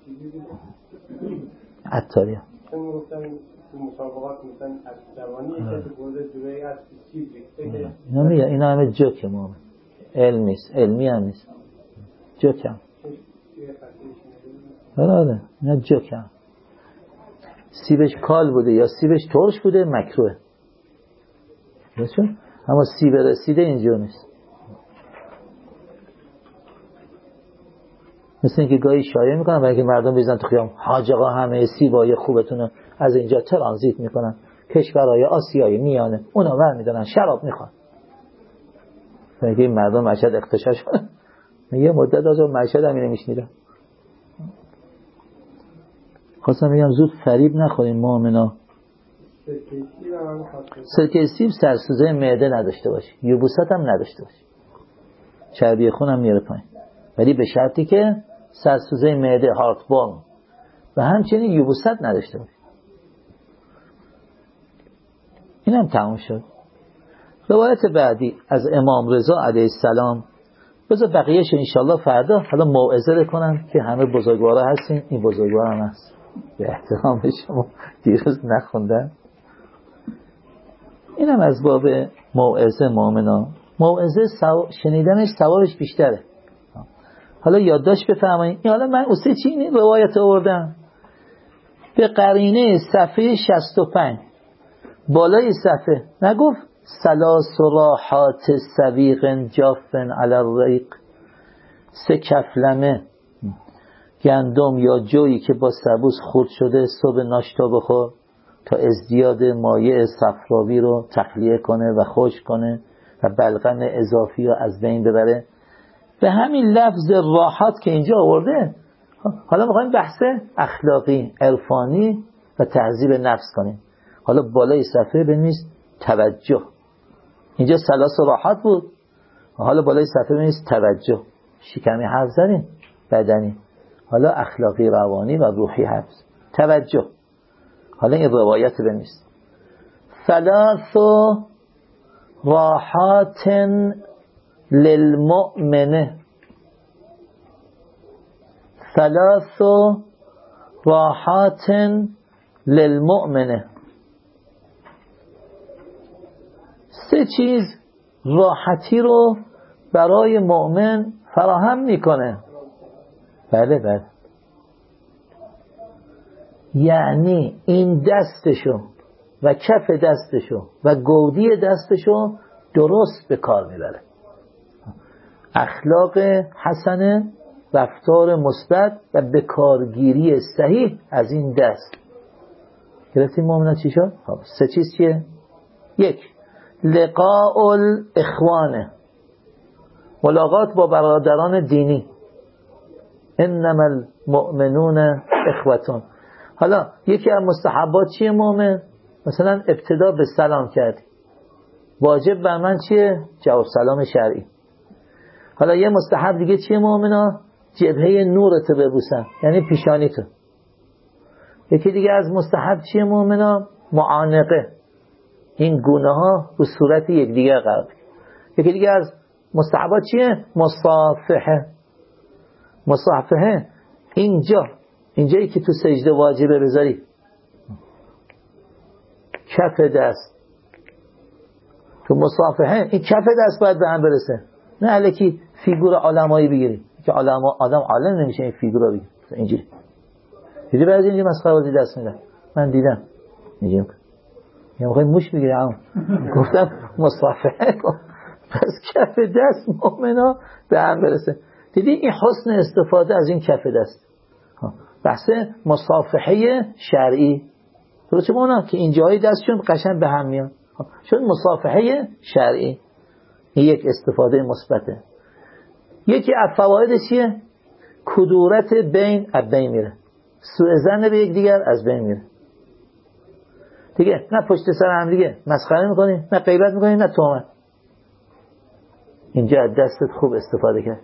عطاری مسابقات مثلا از جوانی که برده جوری از سیب ریخته. اینا همه جوکه مؤمن، علمی هم نیست، جوکه. بله اینا جوکه. سیبش کال بوده یا سیبش ترش بوده مکروه، اما سیب رسیده اینجور نیست. مثل اینکه گاهی شایعه میکنن برای اینکه مردم بریزن تو خیام، حاج آقا همه سیبای خوبتون از اینجا ترانزیت میکنن کشورهای آسیای میانه، اونا ور میدونن شراب میخوان. برای اینکه این مردم مشهد اختشاش شدن. یه مدت از اون مشهد هم اینه میشنیدم. خواستم بگم زود فریب نخورین مؤمنا. سرکه سیب سرسوزه معده نداشته باشی، یبوست هم نداشته باشی، چربی خون هم میاره پایین، ولی به شرطی که سرسوزه معده هارتبورن و همچنین یبوست نداشته باشی. این هم تموم شد. روایت بعدی از امام رضا علیه السلام، بذار بقیهش انشالله فردا حالا موعظه کنم که همه بزرگوارا هستین، این بزرگوار هم هست به احترام شما دیروز نخوندن. اینم از باب موعظه مؤمنا. موعظه شنیدنش ثوابش بیشتره. حالا یادداشت بفرمایید. حالا من واسه چی این روایت آوردم؟ به قرینه صفحه 65 بالای صفحه نگفت ثلاث راحات سویق جاف علی الریق، 3 کفلمه گندم یا جویی که با سبوس خورد شده صبح ناشتا بخور تا ازدیاد مایع صفراوی رو تخلیه کنه و خشک کنه و بلغم اضافی رو از بین ببره. به همین لفظ راحات که اینجا آورده. حالا میخوایم بحث اخلاقی، عرفانی و تهذیب نفس کنیم. حالا بالای صفحه بنویس توجه. اینجا ثلاث راحات بود، حالا بالای صفحه بنویس توجه. شکمی حرف زدیم بدنی، حالا اخلاقی، روانی و روحی حفظ. توجه. حالا این روایت بنویس ثلاث راحات للمؤمنه، 3 راحات للمؤمنه. 3 چیز راحتی رو برای مؤمن فراهم میکنه. بله یعنی این دستشو و کف دستشو و گودی دستشو درست به کار میبره. اخلاق حسنه، رفتار مثبت و به کارگیری صحیح از این دست. گرفتیم مؤمنان چی شد؟ خب 3 چیز چیه؟ 1 لقاء الاخوان، ملاقات با برادران دینی. انما المؤمنون اخوتون. حالا یکی از مستحبات چیه مؤمن؟ مثلا ابتدا به سلام کردی، واجب بر من چیه؟ جواب سلام شرعی. حالا یه مستحب دیگه چیه مؤمنا؟ جبهه نورت ببوسن، یعنی پیشانی تو. یکی دیگه از مستحب چیه مؤمنا؟ معانقه، این گونه ها رو صورت یکدیگر قرار بگیرن. یکی دیگه از مستحبات چیه؟ مصافحه. مصافحه اینجایی که تو سجده واجبه بذاری کف دست، تو مصافحه این کف دست باید به هم برسه، نه الکی فیگور علمایی بگیری که آدم عالم نمیشه این فیگور رو بگیری اینجوری. دیدی بعضی اینجا مسخره بازی دست میدن، من دیدم اینجوری یا میخوای موش بگیری هم گفتم مصافحه کن، پس کف دست مؤمنا به هم برسه. دیدی این حسن استفاده از این کف دست، بحث مصافحه شرعی درسته مؤمنا که این جای دستشون قشنگ به هم میاد، چون مصافحه شرعی. این یک استفاده مثبته. یکی از فواید چیه؟ کدورت بین از بین میره، سوء ظن به یک دیگر از بین میره. دیگه نه پشت سر هم دیگه مسخره میکنی، نه غیبت میکنی، نه تهمت. اینجا از دستت خوب استفاده کرد.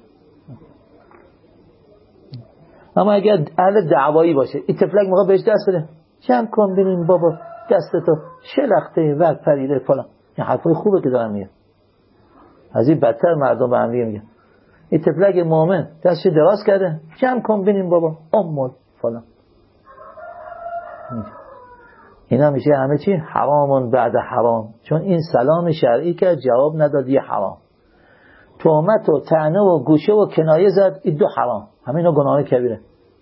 اما اگر اهل دعوایی باشه این تفلک موقع بهش دست بده، جمع کن ببین بابا دستتو شلخته ورد پریده فلان، این حرفای خوبه که دارم میگم. از این بدتر مردم به هم میگن این تفلک مؤمن دستش دراز کرده، جمع کن ببین بابا امول فلان. اینا میشه همه چی حرامون بعد حرام، چون این سلام شرعی که جواب نداد یه حرام. تهمت و طعنه و گوشه و کنایه زد، این 2 حرام، همه اینا گناه کبیره.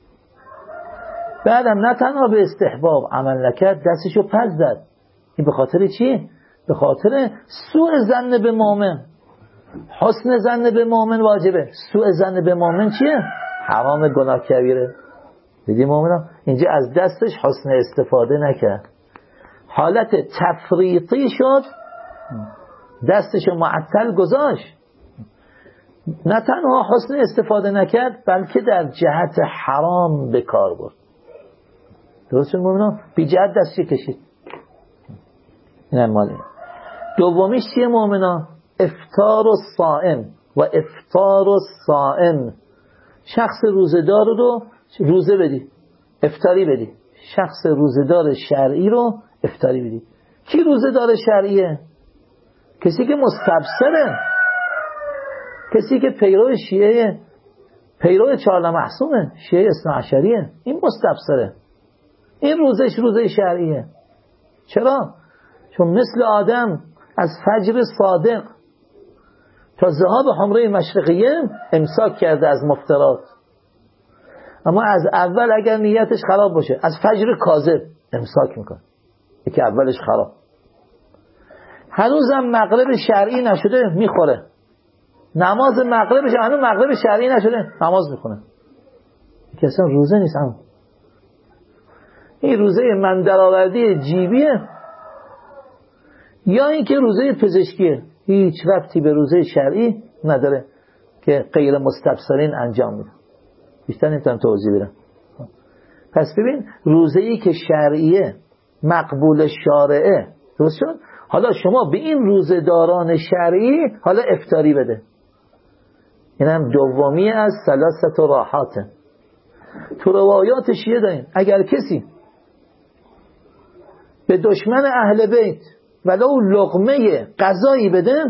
بعدم نه تنها به استحباب عمل نکرد، دستشو پس زد. این به خاطر چی؟ به خاطر سوء ظن به مؤمن. حسن ظن به مؤمن واجبه، سوء ظن به مؤمن چیه؟ حرام، گناه کبیره. دیدی مؤمنا اینجا از دستش حسن استفاده نکرد، حالت تفریطی شد، دستشو معطل گذاشت. نه تنها حسن استفاده نکرد بلکه در جهت حرام به کار برد. درست شد مؤمنا؟ بی جهت دستش کشید. این مالی. دومیش چیه مؤمنا؟ افطار الصائم و افطار الصائم. شخص روزدار رو روزه بدی، افطاری بدی. شخص روزدار شرعی رو افطاری بدی. کی روزدار شرعیه؟ کسی که مستبصره، کسی که پیرو شیعه، پیرو 14 معصومه، شیعه اثنا عشریه، این مستبصره. این روزش روزه شرعیه. چرا؟ چون مثل آدم از فجر صادق تا ذهاب حمره مشرقیه امساک کرده از مفطرات. اما از اول اگر نیتش خراب باشه از فجر کاذب امساک میکنه، یکی اولش خراب. هنوزم مغرب شرعی نشده میخوره، نماز مغربش هنوز مغرب شرعی نشده نماز میخونه. که اصلا روزه نیست. هم این روزه من درآوردی جیبیه یا این که روزه پزشکیه، هیچ ربطی به روزه شرعی نداره که غیر مستبصرین انجام میده. بیشتر نمیتونم توضیح بدم. پس ببین روزه‌ای که شرعیه مقبول شارعه، درست شد؟ حالا شما به این روزه‌داران شرعی حالا افطاری بده. اینم دومی از ثلاثه راحات. تو روایات شیعه داریم اگر کسی به دشمن اهل بیت ولو لقمه غذایی بده،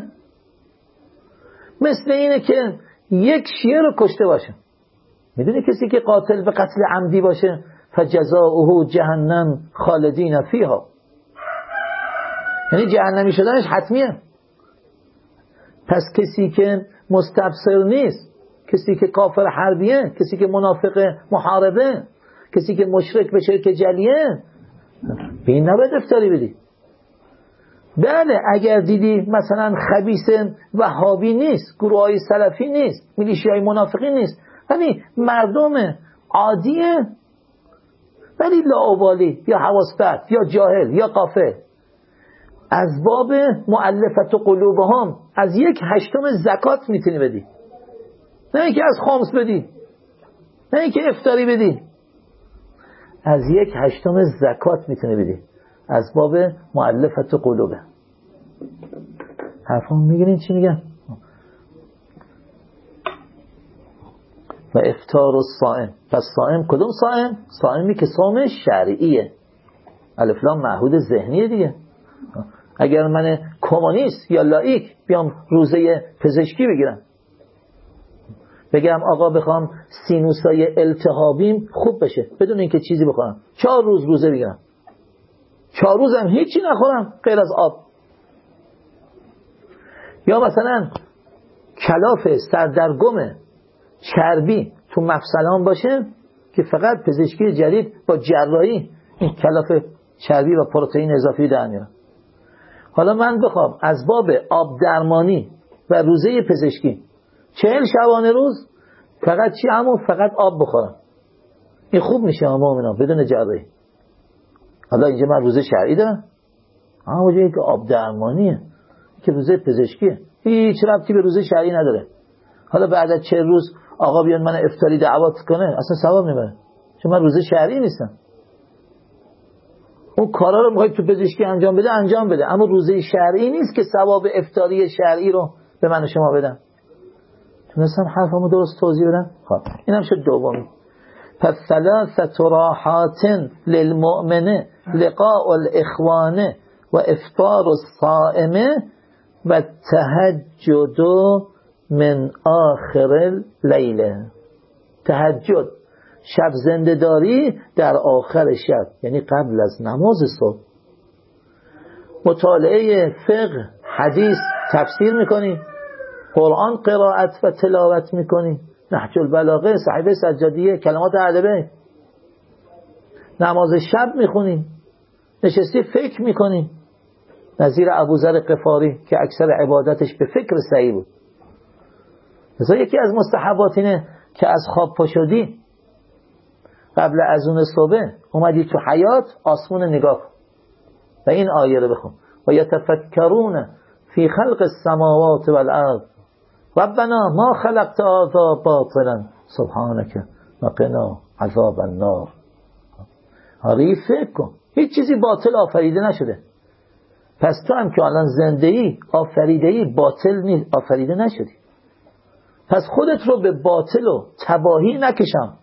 مثل اینه که یک شیعه رو کشته باشه. میدونی کسی که قاتل به قتل عمدی باشه فجزاؤه جهنم خالدین فیها، یعنی جهنمی شدنش حتمیه. پس کسی که مستبصر نیست، کسی که کافر حربیه، کسی که منافق محاربه، کسی که مشرک به شرک جلیه، به این نباید افطاری بدی. بله اگر دیدی مثلا خبیث وهابی نیست، گروه های سلفی نیست، میلیشی های منافقی نیست، ولی مردم عادیه و ولی لاابالی یا حواس پرت یا جاهل یا غافل، از باب مؤلفت قلوبهم از 1/8 زکات میتونی بدی، نه اینکه از خمس بدی، نه اینکه افطاری بدی، از 1/8 زکات میتونی بدی از باب مؤلفت قلوبه. حرفم میگیرین چی میگم؟ و افطار الصائم. پس صائم کدوم صائم؟ صائمی که صوم شرعیه، الف لام معهود ذهنیه دیگه. اگر من کمونیست یا لایک بیام روزه پزشکی بگیرم، بگم آقا بخوام سینوسای التهابیم خوب بشه بدون اینکه چیزی بخورم، 4 روز روزه بگیرم، 4 روزم هیچی نخورم غیر از آب، یا مثلا کلاف سردرگم چربی تو مفصلام باشه که فقط پزشکی جدید با جراحی این کلاف چربی و پروتئین اضافی در میاره. حالا من بخوام از باب آب درمانی و روزه پزشکی 40 شبانه روز فقط چی؟ فقط آب بخورم، این خوب میشه مومنا بدون جراحی. حالا اینجا من روزه شرعی دارم، اما جایی که آب درمانیه که روزه پزشکیه هیچ ربطی به روزه شرعی نداره. حالا بعد از 40 روز آقا بیان من افطاری دعوت کنه، اصلا ثواب نمیبره، چون من روزه شرعی نیستم. اون کارا رو میخواد تو پزشکی انجام بده، اما روزه شرعی نیست که ثواب افطاری شرعی رو به من و شما بدم. تونستم حرفمو درست توضیح بدم؟ خب اینم شد دومی. پس 3 راحات للمؤمن لقاء الاخوان و افطار الصائم و تهجد من آخر اللیل. تهجد شب زنده‌داری در آخر شب، یعنی قبل از نماز صبح. مطالعه فقه، حدیث، تفسیر میکنی، قرآن قرائت و تلاوت میکنی، نهج البلاغه، صحیفه سجادیه، کلمات ادبی، نماز شب میخونی، نشستی فکر میکنی، نظیر ابوذر غفاری که اکثر عبادتش به فکر سعی بود. مثلا یکی از مستحبات اینه که از خواب پا شدی قبل از اون صبح اومدی تو حیات آسمون نگاه کن و این آیه رو بخون و یتفکرون فی خلق السماوات والارض ربنا ما خلقت هذا باطلا سبحانك وقنا عذاب النار. هاری فکر کن هیچ چیزی باطل آفریده نشده، پس تو هم که الان زنده‌ای آفریده‌ای باطل نیست، آفریده نشدی، پس خودت رو به باطل و تباهی نکشم.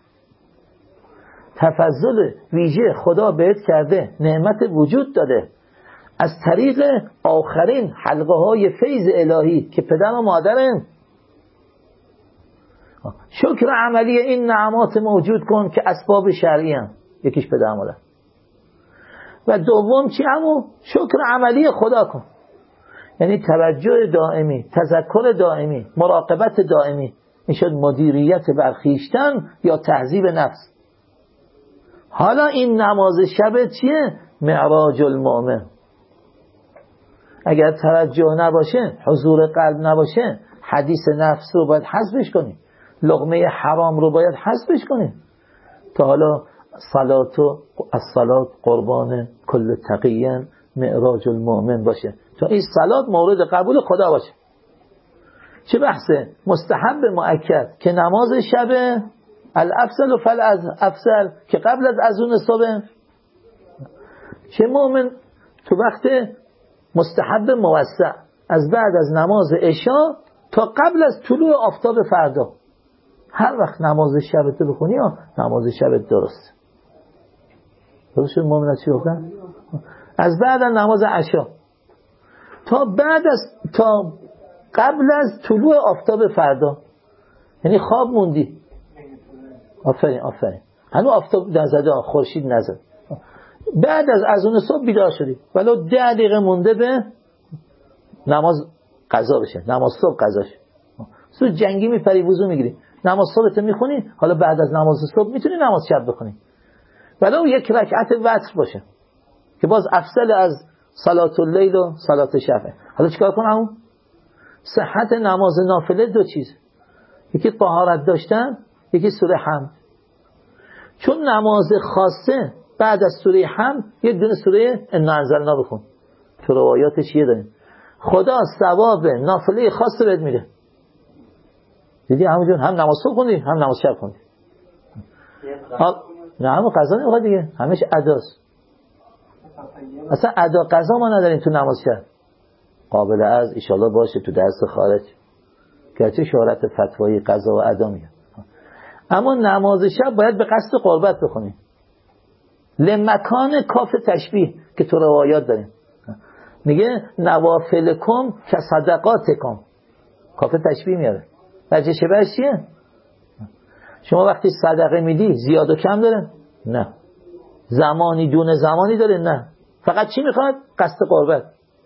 تفضل ویژه خدا بهت کرده، نعمت وجود داده، از طریق آخرین حلقه های فیض الهی که پدر و مادرن. شکر عملی این نعمات موجود کن که اسباب شرعی هم، یکیش پدر مادر، و دوم چی؟ شکر عملی خدا کن، یعنی توجه دائمی، تذکر دائمی، مراقبت دائمی. این شد مدیریت برخیشتن یا تهذیب نفس. حالا این نماز شب چیه؟ معراج المؤمن. اگر توجه نباشه، حضور قلب نباشه، حدیث نفس رو باید حذفش کنی، لقمه حرام رو باید حذفش کنی تا حالا الصلاة قربان کل تقی معراج المؤمن باشه، تا این صلات مورد قبول خدا باشه. چه بحثه؟ مستحب مؤکد که نماز شب الافضل و فالافضل که قبل از اذان صبح، چه مؤمن تو وقت مستحب موسع از بعد از نماز عشا تا قبل از طلوع آفتاب فردا، هر وقت نماز شب تو بخونی نماز شب درست شد. مؤمن چی گفتن؟ از بعد از نماز عشا تا قبل از طلوع آفتاب فردا، یعنی خواب موندی، آفرین هنوز آفتاب نزده، خورشید نزد، بعد از اذان صبح بیدار شدی ولو 10 دقیقه مونده به نماز قضا بشه، نماز صبح قضا شه، سو جنگی میپری وضو میگیری، نماز صبح تو میخونی، حالا بعد از نماز صبح میتونی نماز شب بخونی ولو 1 رکعت وتر باشه که باز افضل از صلات اللیل و صلات شب. حالا چیکار کنم؟ صحت نماز نافله 2 چیز، یکی طهارت داشتن، یکی سوره حمد. چون نماز خاصه بعد از سوره حمد یک دونه سوره انا انزلنا بخون. تو روایاتش یه داریم خدا ثواب نافله خاص بهت میده. دیدی همونجور هم نماز صبح خوندی هم نماز شب خوندی. نه همون قضا نمیخواد دیگه، همش اداست. اصلا ادا قضا ما نداریم تو نماز شب. قابل از ایشالله باشه تو درس خارج گرچه شهرت فتوایی قضا و ادا میاد، اما نماز شب باید به قصد قربت بخونیم. لمکان کاف تشبیه که تو روایات داریم میگه نوافلکم که صدقاتکم، کاف تشبیه میاره. وجه شبهش چیه؟ شما وقتی صدقه میدی زیاد و کم داره؟ نه. زمانی دون زمانی داره؟ نه. فقط چی میخواد؟ قصد قربت.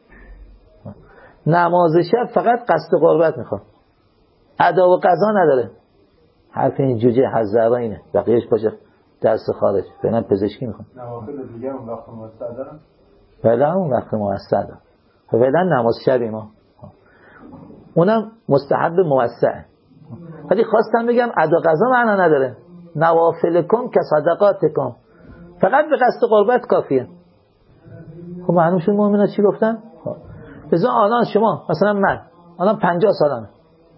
نماز شب فقط قصد قربت میخواد، ادا و قضا نداره. حرف این جوجه حذرا اینه، بقیهش باشه درس خارج. فعلا پزشکی میخواد. نوافل دیگه اون وقت موثر دارن؟ فعلا اون وقت موثر داره. فعلا نماز شب ما اونم مستحب موسعه. ولی خواستم بگم ادا قضا معنا نداره. نوافلکم که صدقاتکم، فقط به قصد قربت کافیه. خب معلوم شد مؤمنا چی گفتن؟ بذار الان شما مثلا من الان 50 سالمه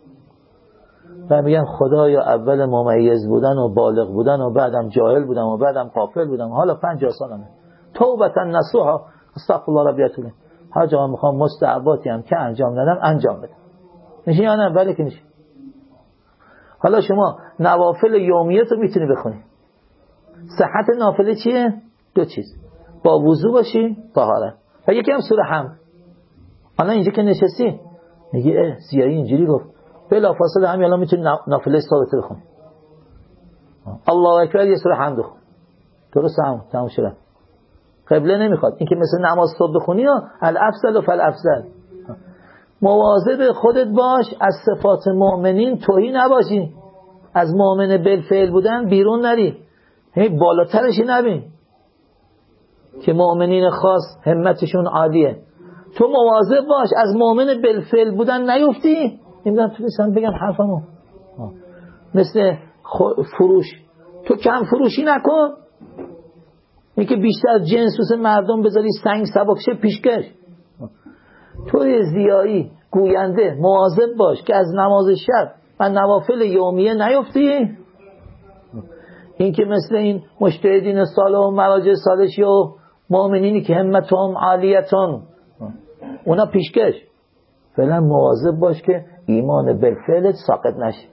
و میگم خدایا اول ممیز بودن و بالغ بودن و بعدم جاهل بودم و بعدم غافل بودم، حالا 50 سالمه توبتا نصوحا استغفر الله ربی اتوب. هر جا میخوام مستحباتی هم که انجام ندم انجام بدم. میشه یا نه؟ بله که میشه. حالا شما نوافل یومیت رو میتونی بخونی. صحت نافله چیه؟ دو چیز، با وضو باشی، طهارت، و یکی هم سوره حمد. الان اینجا که نشستی میگی زیایی اینجوری گفت، بلافاصله همین الان میتونی نافله ثابته بخونی. الله اکبر یه سوره حمد بخون، درست هم تموم شد. قبله نمیخواد. این که مثل نماز صبح بخونی ها، الافضل و فالافضل. مواظب خودت باش از صفات مؤمنین توهی نباشی، از مؤمن بالفعل بودن بیرون نری، همین بالاترشی نبین که مؤمنین خاص همتشون عالیه. تو مواظب باش از مؤمن بالفعل بودن نیفتی. نمیدونم تو بگم حرفمو. مثل فروش، تو کم فروشی نکن، این که بیشتر جنسوس مردم بذاری سنگ سبکشه پیشکش. تو زیایی گوینده مواظب باش که از نماز شب و نوافل یومیه نیفتی. این که مثل این مجتهدین صالح و مراجع صالحی و مؤمنینی که همتهم عالیتون اونا پیشکش. فعلا مواظب باش که ایمان بالفعل ساقط نشی.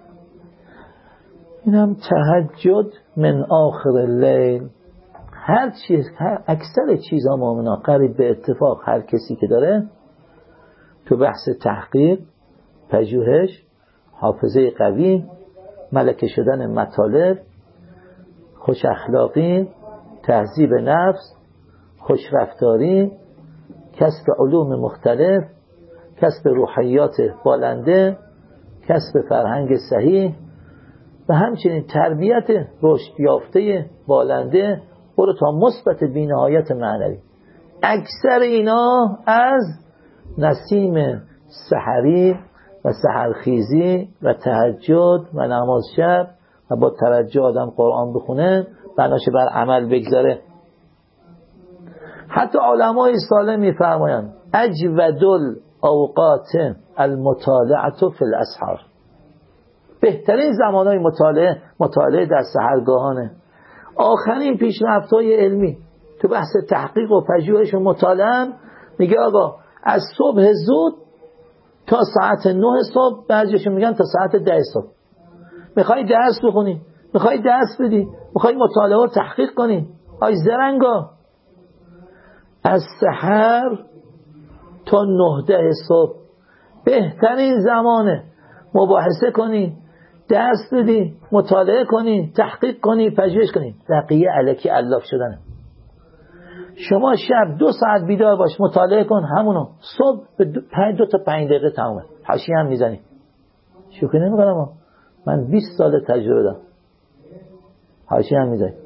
اینم تهجد من آخر اللیل. هر چیز، اکثر چیزها مؤمنا قریب به اتفاق هر کسی که داره تو بحث تحقیق، پژوهش، حافظه قوی، ملکه شدن مطالب، خوش اخلاقی، تهذیب نفس، خوش رفتاری، کسب علوم مختلف، کسب روحیات بالنده، کسب فرهنگ صحیح و همچنین تربیت رشد یافته بالنده برو تا مثبت بی‌نهایت معنوی. اکثر اینا از نسیم سحری و سحرخیزی و تهجد و نماز شب و با توجه آدم قرآن بخونه بناشه بر عمل بگذاره. حتی علمای صالح میفرمایند اجود الاوقات المطالعه فی الاسحار. بهترین زمانهای مطالعه در سحرگاهانه. آخرین پیشرفت‌های علمی تو بحث تحقیق و پژوهش و مطالعه میگه آقا از صبح زود تا ساعت 9 صبح، بعضیشون میگن تا ساعت 10 صبح. میخوای درس بخونی، میخوای درس بدی، میخوای مطالعه و تحقیق کنی، آی زرنگا از سحر تا 9 صبح بهترین زمانه. مباحثه کنی، درس بدی، مطالعه کنی، تحقیق کنی، پژوهش کنی. بقیه الکی الاف شدنه. شما شب 2 ساعت بیدار باش، مطالعه کن، همونو صبح به 2 تا 5 دقیقه تمامه. حاشیه هم میزنی. شوخی نمیکنم، من 20 سال تجربه دارم. حاشیه هم میزنی.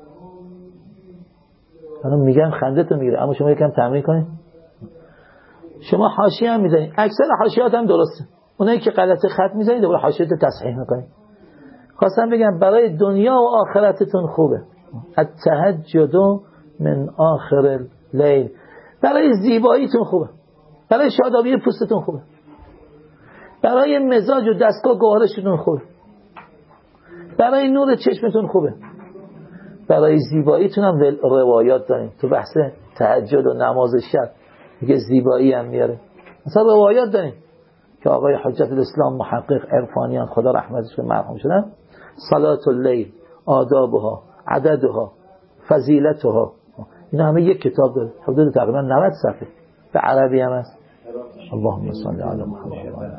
منم میگم خنده‌تون میگیره، اما شما یکم تمرین کنید. شما حاشیه هم میزنید، اکثر حاشیه‌ات هم درسته. اونایی که غلط خط میزنید دوباره حاشیه‌تو تصحیح میکنید. خواستم بگم برای دنیا و آخرتتون خوبه. التهجد من آخر اللیل. برای زیباییتون خوبه، برای شادابی پوستتون خوبه، برای مزاج و دستگاه گوارشتون خوبه، برای نور چشمتون خوبه، برای زیباییتون هم روایات داریم. تو بحث تهجد و نماز شب میگه زیبایی هم میاره. مثلا روایات داریم که آقای حجت الاسلام محقق عرفانیان خدا رحمتش کنه مرحوم شدن، صلات اللیل، آدابها، عددها، فضیلتها، اینا همه یک کتاب داره، حدود تقریبا 90 صفحه، به عربی هم هست. اللهم صل علی محمد.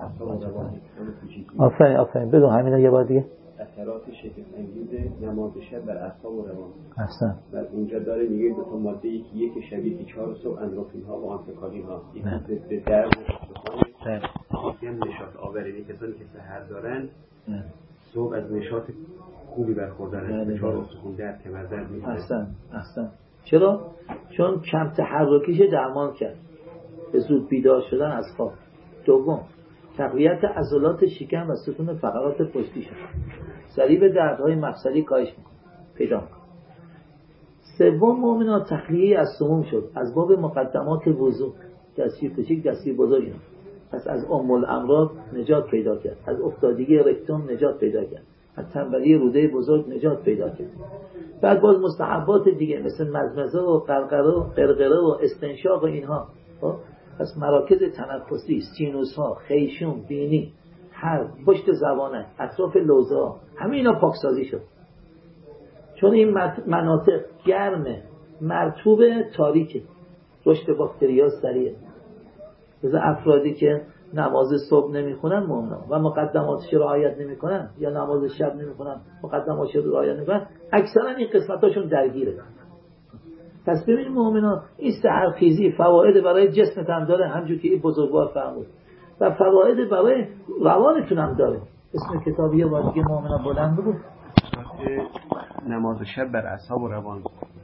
آفرین بدون همینا یه بار دیگه. اثرات شگفت‌انگیز نماز شب بر اعصاب و روان. احسن. و اونجا داره میگه دو تا ماده ای که یک شبیه که 4 صبح اندروفین‌ها و آنتیکالین‌ها، یکی به درد استخوان، یکی هم نشاط آوری. کسانی که سحر دارن صبح از نشاط خوبی برخوردارن، به 4 استخوان درد کمر درد میکنه. احسن. چرا؟ چون کم تحرکیش درمان کرد، به زود بیدار شدن از خواب. دوم، تقویت عضلات شکم و ستون فقرات پشتی شد، سریع به دردهای مفصلی کاهش میکنه، پیدا میکنه. سوم، مؤمنان تخلیه از سموم شد از باب مقدمات وضو، دستی کوچیک دستی بزرگ. پس از الامراض نجات پیدا کرد، از افتادگی رکتوم نجات پیدا کرد، از تنبلی روده بزرگ نجات پیدا کرد. بعد باز مستحبات دیگه مثل مزمزه و قرقره و استنشاق و اینها. پس مراکز تنفسی، سینوس ها، خیشوم، بینی، حلق، پشت زبانه، اطراف لوزه ها، همه اینا پاکسازی شد. چون این مناطق گرمه، مرطوب، تاریکه، رشد باکتریا سریعه. لذا افرادی که نماز صبح نمیخونن مؤمنان و مقدماتش رعایت نمیکنن یا نماز شب نمیخونن مقدماتش رعایت نمیکنن، اکثرا این قسمتاشون درگیره. پس ببینید مؤمنان، این سحرخیزی فواید برای جسمت هم داره، همونجوری که این بزرگوار فرمود، و فواید برای روانتون هم داره. اسم کتابیه با دیگه مؤمنان بلند بگو. نماز شب بر اعصاب و روان.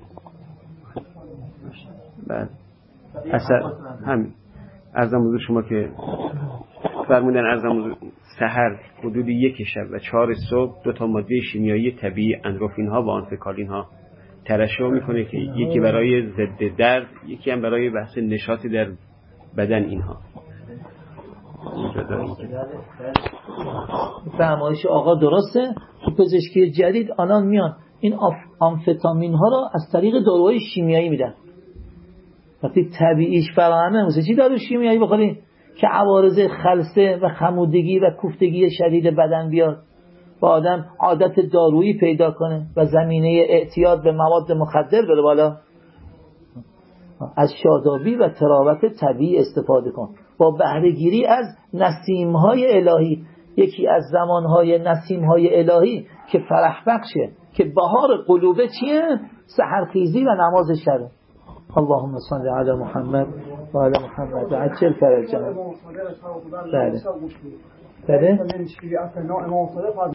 بعد اثر همین ارزم حضور شما که فرمودن، ارزم حضور سحر حدود 1 شب و 4 صبح 2 تا ماده شیمیایی طبیعی اندروفین ها و آنتیکالین ها ترشح میکنه که یکی برای ضد درد، یکی هم برای بحث نشاط در بدن. اینها فرمایش آقا درسته. تو پزشکی جدید آنان میان این آمفتامین ها رو از طریق داروهای شیمیایی میدن. وقتی طبیعیش فراهمه، مثل چی دارو شیمیایی بخورین که عوارض خلسه و خمودگی و کوفتگی شدید بدن بیاد و آدم عادت دارویی پیدا کنه و زمینه اعتیاد به مواد مخدر بره بالا. از شادابی و تراوت طبیعی استفاده کن با بهره‌گیری از نسیم‌های الهی. یکی از زمانهای نسیم‌های الهی که فرح بخشه، که بهار قلوبه چیه؟ سحرخیزی و نماز شب. اللهم صل علی محمد و علی محمد و عجل فرجهم. بله